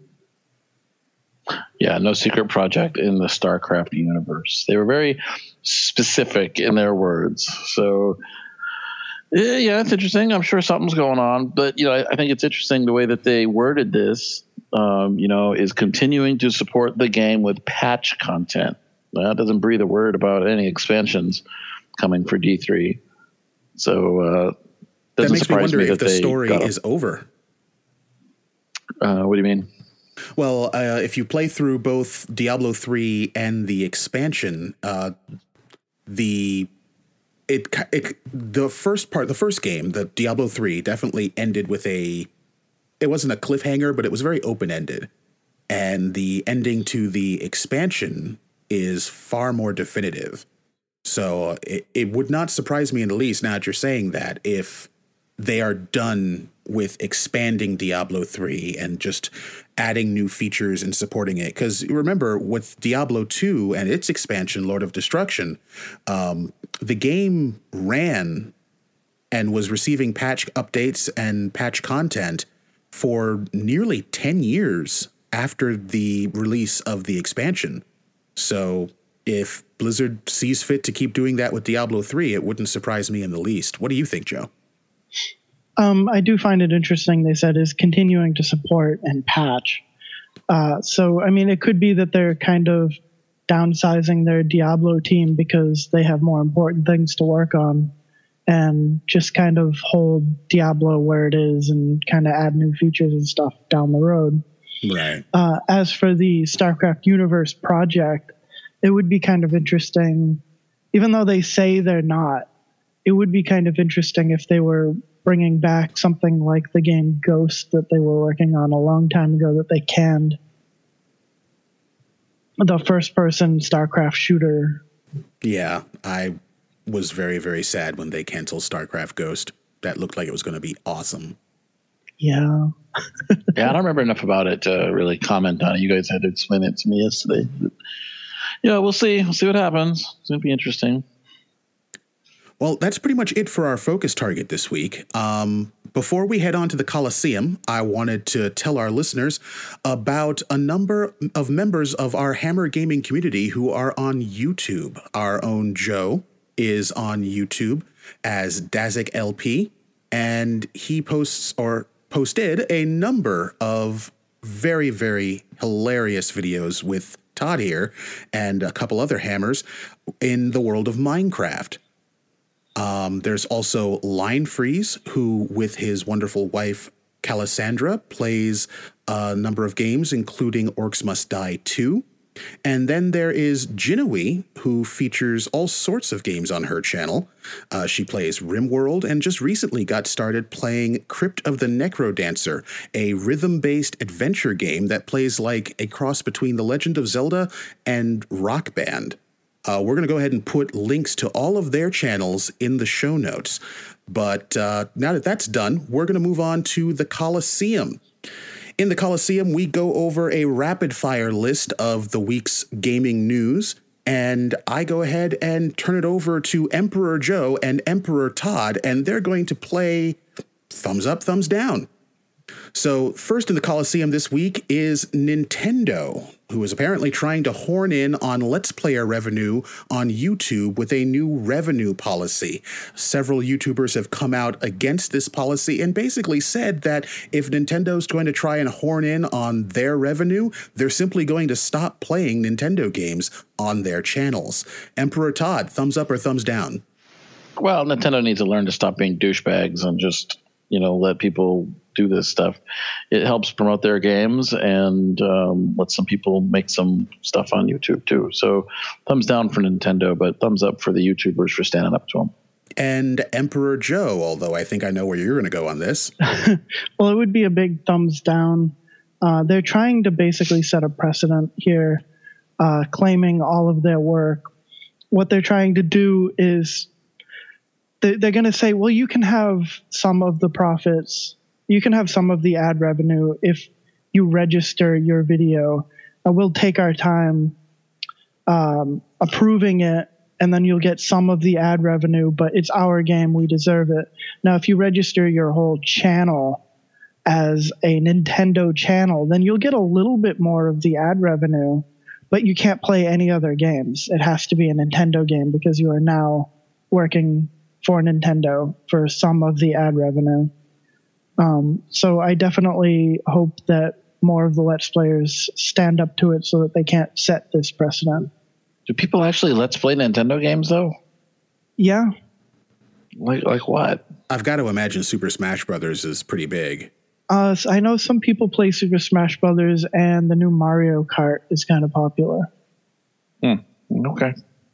Yeah, no secret project in the StarCraft universe. They were very specific in their words. So, yeah, it's interesting. I'm sure something's going on. But, I think it's interesting the way that they worded this, is continuing to support the game with patch content. That doesn't breathe a word about any expansions coming for D3. So, that makes me wonder if the story is over. What do you mean? Well, if you play through both Diablo 3 and the expansion, the first game, the Diablo 3, definitely ended with it wasn't a cliffhanger, but it was very open-ended. And the ending to the expansion is far more definitive. So it would not surprise me in the least, now that you're saying that, if they are done with expanding Diablo 3 and just adding new features and supporting it. Because remember, with Diablo 2 and its expansion, Lord of Destruction, the game ran and was receiving patch updates and patch content for nearly 10 years after the release of the expansion. So if Blizzard sees fit to keep doing that with Diablo 3, it wouldn't surprise me in the least. What do you think, Joe? I do find it interesting, they said, is continuing to support and patch. So, I mean, it could be that they're kind of downsizing their Diablo team because they have more important things to work on, and just kind of hold Diablo where it is and kind of add new features and stuff down the road. Right. As for the StarCraft Universe project, it would be kind of interesting, even though they say they're not, it would be kind of interesting if they were bringing back something like the game Ghost that they were working on a long time ago that they canned. The first-person StarCraft shooter. Yeah, I was very, very sad when they canceled StarCraft Ghost. That looked like it was going to be awesome. Yeah. Yeah, I don't remember enough about it to really comment on it. You guys had to explain it to me yesterday. But, we'll see. We'll see what happens. It's going to be interesting. Well, that's pretty much it for our focus target this week. Before we head on to the Coliseum, I wanted to tell our listeners about a number of members of our Hammer Gaming community who are on YouTube. Our own Joe is on YouTube as Dazik LP, and he posted a number of very, very hilarious videos with Todd here and a couple other hammers in the world of Minecraft. There's also Line Freeze, who with his wonderful wife, Calisandra, plays a number of games, including Orcs Must Die 2. And then there is Jinui, who features all sorts of games on her channel. She plays RimWorld and just recently got started playing Crypt of the Necrodancer, a rhythm-based adventure game that plays like a cross between The Legend of Zelda and Rock Band. We're going to go ahead and put links to all of their channels in the show notes. But now that that's done, we're going to move on to the Coliseum. In the Coliseum, we go over a rapid-fire list of the week's gaming news, and I go ahead and turn it over to Emperor Joe and Emperor Todd, and they're going to play thumbs up, thumbs down. So first in the Coliseum this week is Nintendo, who is apparently trying to horn in on Let's Player revenue on YouTube with a new revenue policy. Several YouTubers have come out against this policy and basically said that if Nintendo's going to try and horn in on their revenue, they're simply going to stop playing Nintendo games on their channels. Emperor Todd, thumbs up or thumbs down? Well, Nintendo needs to learn to stop being douchebags and just, let people do this stuff. It helps promote their games and let some people make some stuff on YouTube too. So thumbs down for Nintendo, but thumbs up for the YouTubers for standing up to them. And Emperor Joe, although I think I know where you're going to go on this. Well, it would be a big thumbs down. They're trying to basically set a precedent here, claiming all of their work. What they're trying to do is they're going to say, well, you can have some of the profits, you can have some of the ad revenue if you register your video. We'll take our time approving it and then you'll get some of the ad revenue, but it's our game, we deserve it. Now, if you register your whole channel as a Nintendo channel, then you'll get a little bit more of the ad revenue, but you can't play any other games. It has to be a Nintendo game because you are now working for Nintendo for some of the ad revenue. So I definitely hope that more of the Let's Players stand up to it so that they can't set this precedent. Do people actually Let's Play Nintendo games, though? Yeah. Like what? I've got to imagine Super Smash Brothers is pretty big. I know some people play Super Smash Brothers, and the new Mario Kart is kind of popular. Okay.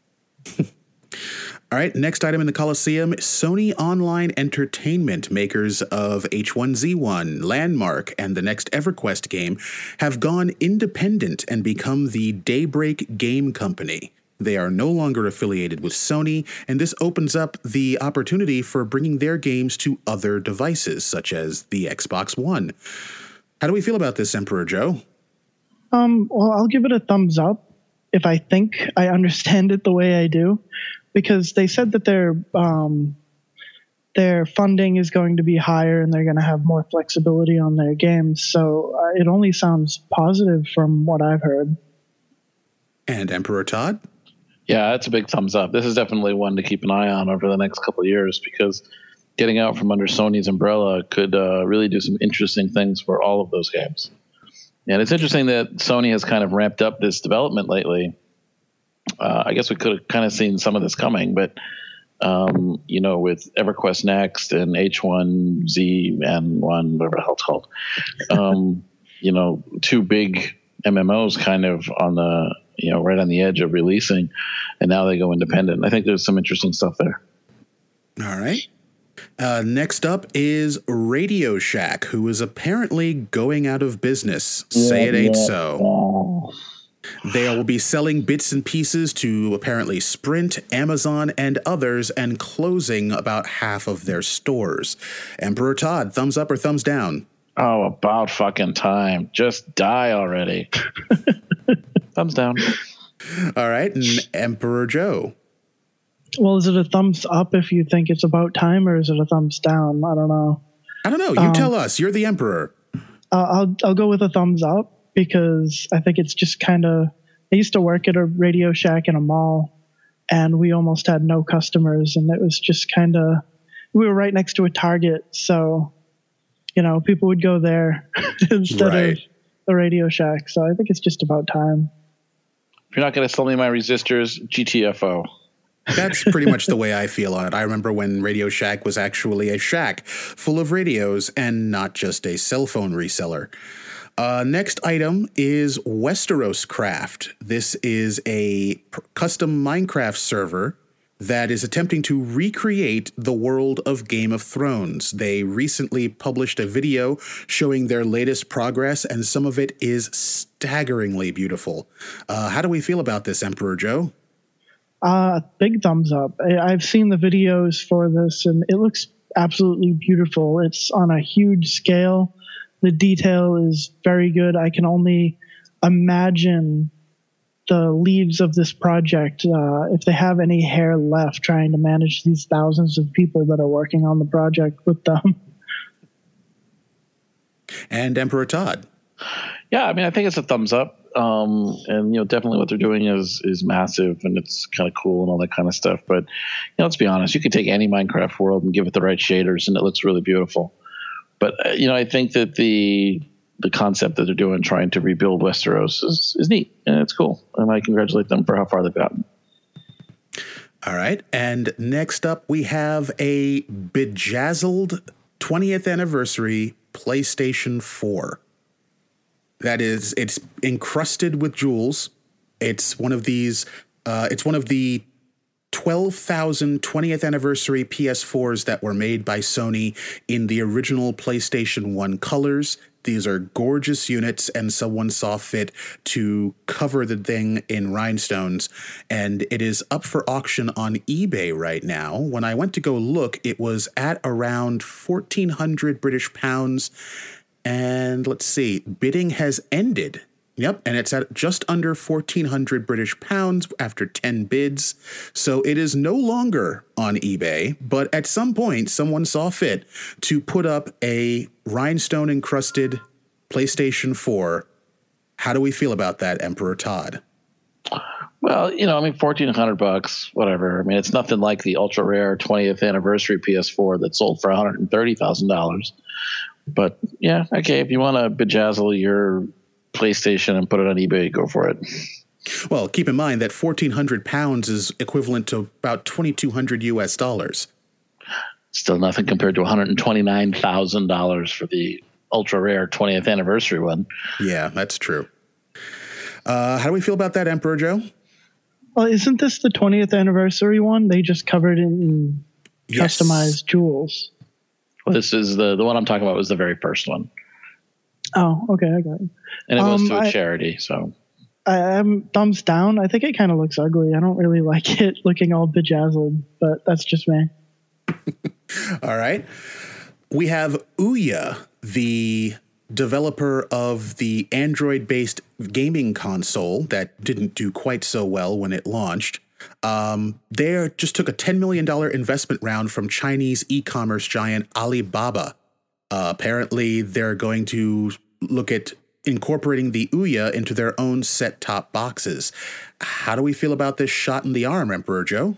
All right, next item in the Coliseum, Sony Online Entertainment, makers of H1Z1, Landmark, and the next EverQuest game, have gone independent and become the Daybreak Game Company. They are no longer affiliated with Sony, and this opens up the opportunity for bringing their games to other devices, such as the Xbox One. How do we feel about this, Emperor Joe? Well, I'll give it a thumbs up if I think I understand it the way I do, because they said that their funding is going to be higher and they're going to have more flexibility on their games. So it only sounds positive from what I've heard. And Emperor Todd? Yeah, that's a big thumbs up. This is definitely one to keep an eye on over the next couple of years, because getting out from under Sony's umbrella could really do some interesting things for all of those games. And it's interesting that Sony has kind of ramped up this development lately. I guess we could have kind of seen some of this coming, but with EverQuest Next and H1Z1, whatever the hell it's called, two big MMOs kind of on the right on the edge of releasing, and now they go independent. I think there's some interesting stuff there. All right. Next up is Radio Shack, who is apparently going out of business. Say it ain't so. They will be selling bits and pieces to apparently Sprint, Amazon, and others, and closing about half of their stores. Emperor Todd, thumbs up or thumbs down? Oh, about fucking time. Just die already. Thumbs down. All right. And Emperor Joe? Well, is it a thumbs up if you think it's about time, or is it a thumbs down? I don't know. You tell us. You're the emperor. I'll go with a thumbs up, because I think it's just kind of, I used to work at a Radio Shack in a mall, and we almost had no customers, and it was just kind of, we were right next to a Target, so, people would go there instead of the Radio Shack, so I think it's just about time. If you're not going to sell me my resistors, GTFO. That's pretty much the way I feel on it. I remember when Radio Shack was actually a shack full of radios and not just a cell phone reseller. Next item is Westeros Craft. This is a custom Minecraft server that is attempting to recreate the world of Game of Thrones. They recently published a video showing their latest progress, and some of it is staggeringly beautiful. How do we feel about this, Emperor Joe? Big thumbs up. I've seen the videos for this, and it looks absolutely beautiful. It's on a huge scale. The detail is very good. I can only imagine the leads of this project, if they have any hair left, trying to manage these thousands of people that are working on the project with them. And Emperor Todd? Yeah, I think it's a thumbs up. And definitely what they're doing is massive, and it's kind of cool and all that kind of stuff. But let's be honest, you could take any Minecraft world and give it the right shaders, and it looks really beautiful. But I think that the concept that they're doing, trying to rebuild Westeros, is neat, and it's cool, and I congratulate them for how far they've gotten. All right, and next up we have a bejazzled 20th anniversary PlayStation 4. That is, it's encrusted with jewels. It's one of these. It's one of the 12,000 20th anniversary PS4s that were made by Sony in the original PlayStation 1 colors. These are gorgeous units, and someone saw fit to cover the thing in rhinestones. And it is up for auction on eBay right now. When I went to go look, it was at around 1,400 British pounds. And let's see, bidding has ended Yep, and it's at just under 1,400 British pounds after 10 bids. So it is no longer on eBay, but at some point, someone saw fit to put up a rhinestone-encrusted PlayStation 4. How do we feel about that, Emperor Todd? Well, I mean, $1,400, whatever. I mean, it's nothing like the ultra rare 20th anniversary PS4 that sold for $130,000. But yeah, okay, if you want to bejazzle your PlayStation and put it on eBay, go for it. Well, keep in mind that 1,400 pounds is equivalent to about $2,200 US. Still nothing compared to $129,000 for the ultra rare 20th anniversary one. Yeah, that's true. How do we feel about that, Emperor Joe? Well, isn't this the 20th anniversary one? They just covered it in customized jewels. Well, this is the one I'm talking about was the very first one. Oh, okay, I got it. And it was to a charity, so. I'm thumbs down. I think it kind of looks ugly. I don't really like it looking all bejazzled, but that's just me. All right. We have Ouya, the developer of the Android-based gaming console that didn't do quite so well when it launched. They just took a $10 million investment round from Chinese e-commerce giant Alibaba. Apparently, they're going to look at incorporating the Ouya into their own set-top boxes. How do we feel about this shot in the arm, Emperor Joe?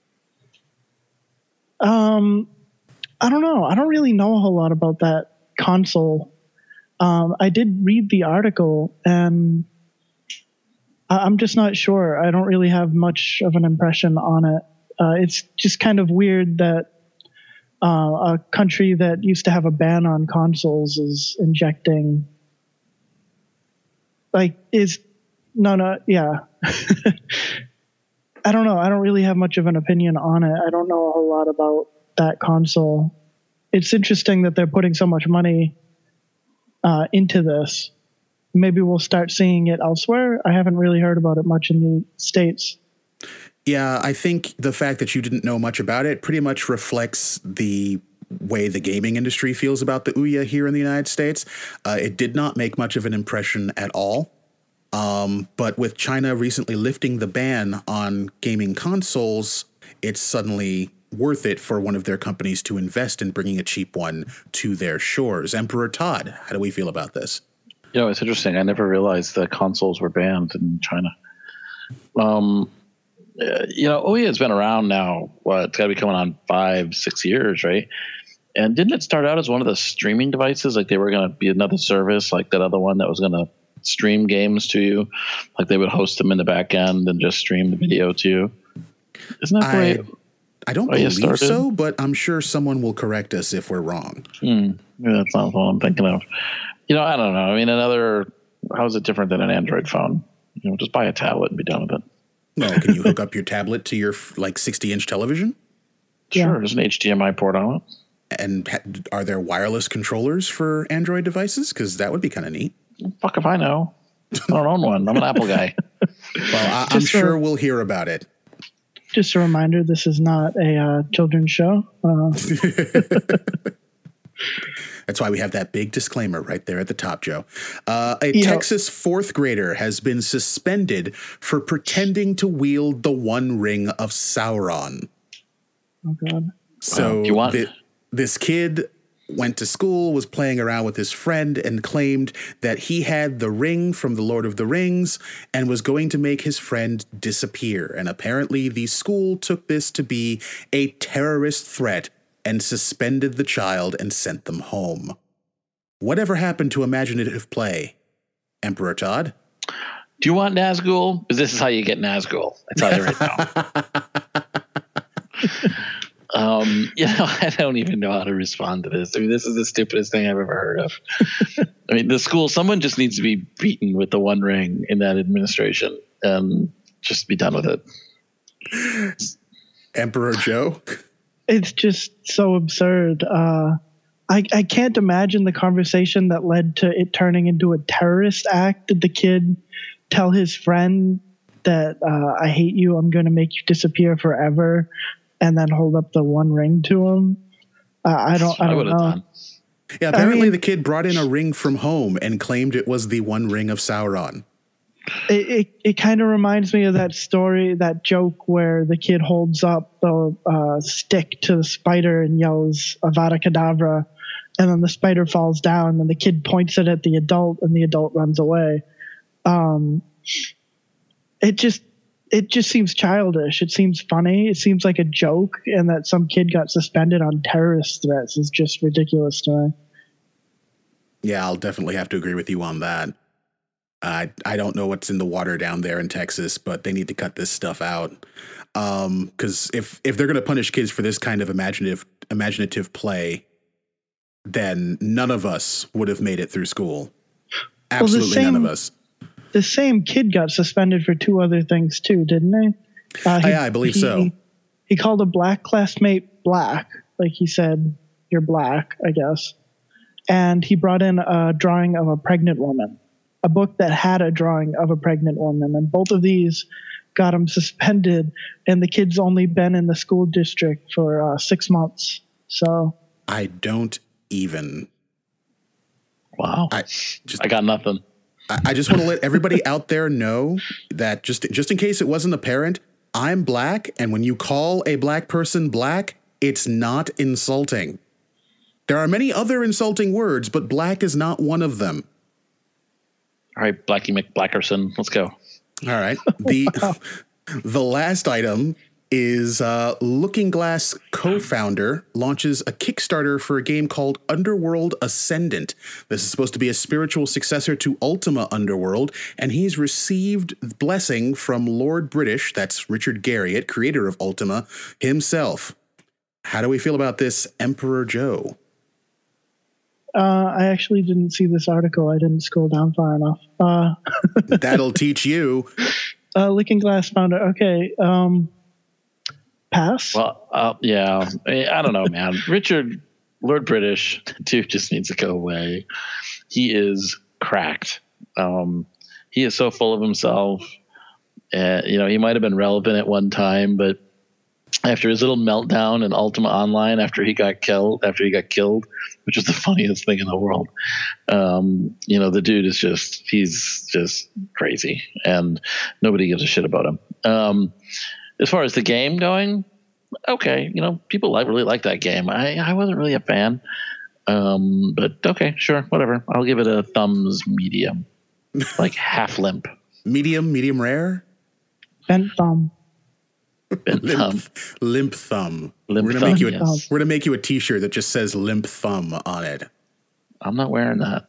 I don't know. I don't really know a whole lot about that console. I did read the article, and I'm just not sure. I don't really have much of an impression on it. It's just kind of weird that a country that used to have a ban on consoles is injecting. Yeah. I don't know. I don't really have much of an opinion on it. I don't know a whole lot about that console. It's interesting that they're putting so much money into this. Maybe we'll start seeing it elsewhere. I haven't really heard about it much in the States. Yeah, I think the fact that you didn't know much about it pretty much reflects the way the gaming industry feels about the Ouya here in the United States. It did not make much of an impression at all. But with China recently lifting the ban on gaming consoles, it's suddenly worth it for one of their companies to invest in bringing a cheap one to their shores. Emperor Todd, how do we feel about this? It's interesting. I never realized that consoles were banned in China. Ouya has been around now. It's got to be coming on 5-6 years, right? And didn't it start out as one of the streaming devices? Like they were going to be another service, like that other one that was going to stream games to you. Like they would host them in the back end and just stream the video to you. Isn't that the way? I don't believe so, but I'm sure someone will correct us if we're wrong. Maybe that's not what I'm thinking of. I don't know. I mean, how is it different than an Android phone? Just buy a tablet and be done with it. Well, can you hook up your tablet to your 60-inch television? Sure, there's an HDMI port on it. And are there wireless controllers for Android devices? Because that would be kind of neat. Fuck if I know. I don't own one. I'm an Apple guy. Well, I'm sure we'll hear about it. Just a reminder, this is not a children's show. That's why we have that big disclaimer right there at the top, Joe. A Texas fourth grader has been suspended for pretending to wield the One Ring of Sauron. Oh, God. So this kid went to school, was playing around with his friend, and claimed that he had the ring from the Lord of the Rings and was going to make his friend disappear. And apparently the school took this to be a terrorist threat and suspended the child and sent them home. Whatever happened to imaginative play? Emperor Todd? Do you want Nazgul? Because this is how you get Nazgul. I tell you right now. I don't even know how to respond to this. I mean, this is the stupidest thing I've ever heard of. I mean, the school, someone just needs to be beaten with the One Ring in that administration and just be done with it. Emperor Joe? It's just so absurd. I can't imagine the conversation that led to it turning into a terrorist act. Did the kid tell his friend that I hate you, I'm going to make you disappear forever, and then hold up the One Ring to him? I don't know. Yeah, apparently the kid brought in a ring from home and claimed it was the One Ring of Sauron. It kind of reminds me of that story, that joke where the kid holds up the stick to the spider and yells Avada Kedavra, and then the spider falls down, and the kid points it at the adult, and the adult runs away. It just seems childish. It seems funny. It seems like a joke, and that some kid got suspended on terrorist threats is just ridiculous to me. Yeah, I'll definitely have to agree with you on that. I don't know what's in the water down there in Texas, but they need to cut this stuff out. Because if they're going to punish kids for this kind of imaginative play, then none of us would have made it through school. Absolutely none of us. The same kid got suspended for 2 other things too, didn't he? Yeah, I believe so. He called a black classmate black, like he said, "You're black," I guess. And he brought in a drawing of a pregnant woman, a book that had a drawing of a pregnant woman, and both of these got him suspended. And the kid's only been in the school district for 6 months. So I don't even. Wow. I got nothing. I just want to let everybody out there know that just in case it wasn't apparent, I'm black, and when you call a black person black, it's not insulting. There are many other insulting words, but black is not one of them. All right, Blackie McBlackerson, let's go. All right. The last item is Looking Glass co-founder launches a Kickstarter for a game called Underworld Ascendant. This is supposed to be a spiritual successor to Ultima Underworld, and he's received blessing from Lord British, that's Richard Garriott, creator of Ultima, himself. How do we feel about this, Emperor Joe? I actually didn't see this article. I didn't scroll down far enough. That'll teach you. Looking Glass founder. Okay. Pass. Well, yeah. I don't know, man. Richard, Lord British, dude just needs to go away. He is cracked. He is so full of himself. He might have been relevant at one time, but after his little meltdown in Ultima Online, after he got killed, which is the funniest thing in the world, the dude is he's just crazy, and nobody gives a shit about him. As far as the game going, okay, people really like that game. I wasn't really a fan, but okay, sure, whatever. I'll give it a thumbs medium, like half limp. Medium rare? Bent thumb. Limp thumb. We're gonna make you a T-shirt that just says limp thumb on it. I'm not wearing that.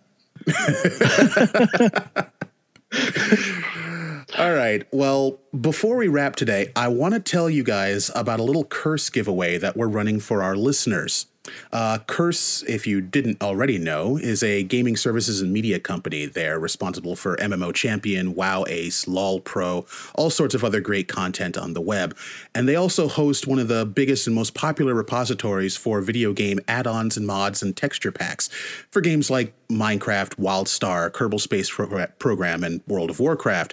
All right. Well, before we wrap today, I want to tell you guys about a little Curse giveaway that we're running for our listeners. Curse, if you didn't already know, is a gaming services and media company. They're responsible for MMO Champion, WoW Ace, LOL Pro, all sorts of other great content on the web. And they also host one of the biggest and most popular repositories for video game add-ons and mods and texture packs for games like Minecraft, WildStar, Kerbal Space Program, and World of Warcraft.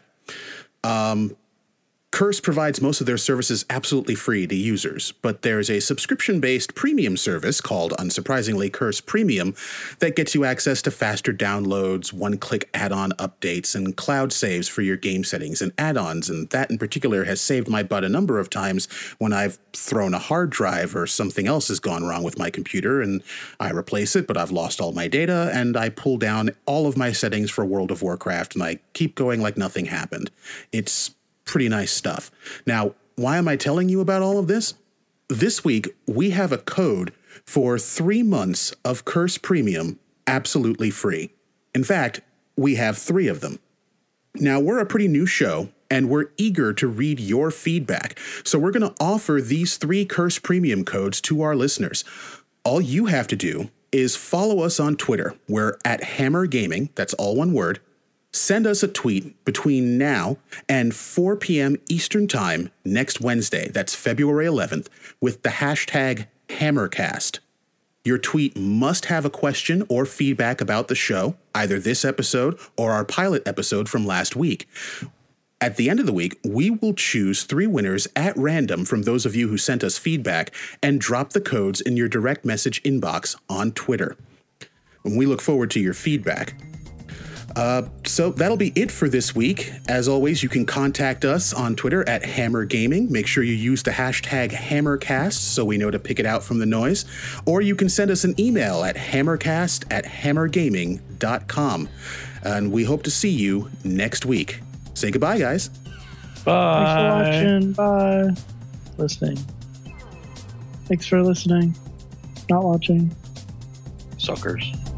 Curse provides most of their services absolutely free to users, but there's a subscription-based premium service called, unsurprisingly, Curse Premium that gets you access to faster downloads, one-click add-on updates, and cloud saves for your game settings and add-ons, and that in particular has saved my butt a number of times when I've thrown a hard drive or something else has gone wrong with my computer, and I replace it, but I've lost all my data, and I pull down all of my settings for World of Warcraft, and I keep going like nothing happened. It's pretty nice stuff. Now, why am I telling you about all of this? This week, we have a code for 3 months of Curse Premium absolutely free. In fact, we have 3 of them. Now, we're a pretty new show, and we're eager to read your feedback. So we're going to offer these 3 Curse Premium codes to our listeners. All you have to do is follow us on Twitter. We're at Hammer Gaming. That's all one word. Send us a tweet between now and 4 p.m. Eastern Time next Wednesday, that's February 11th, with the hashtag Hammercast. Your tweet must have a question or feedback about the show, either this episode or our pilot episode from last week. At the end of the week, we will choose 3 winners at random from those of you who sent us feedback and drop the codes in your direct message inbox on Twitter. And we look forward to your feedback. So that'll be it for this week. As always, you can contact us on Twitter at Hammer Gaming. Make sure you use the hashtag HammerCast so we know to pick it out from the noise. Or you can send us an email at hammercast@hammergaming.com. And we hope to see you next week. Say goodbye, guys. Bye. Thanks for watching. Bye. Listening. Thanks for listening. Not watching. Suckers.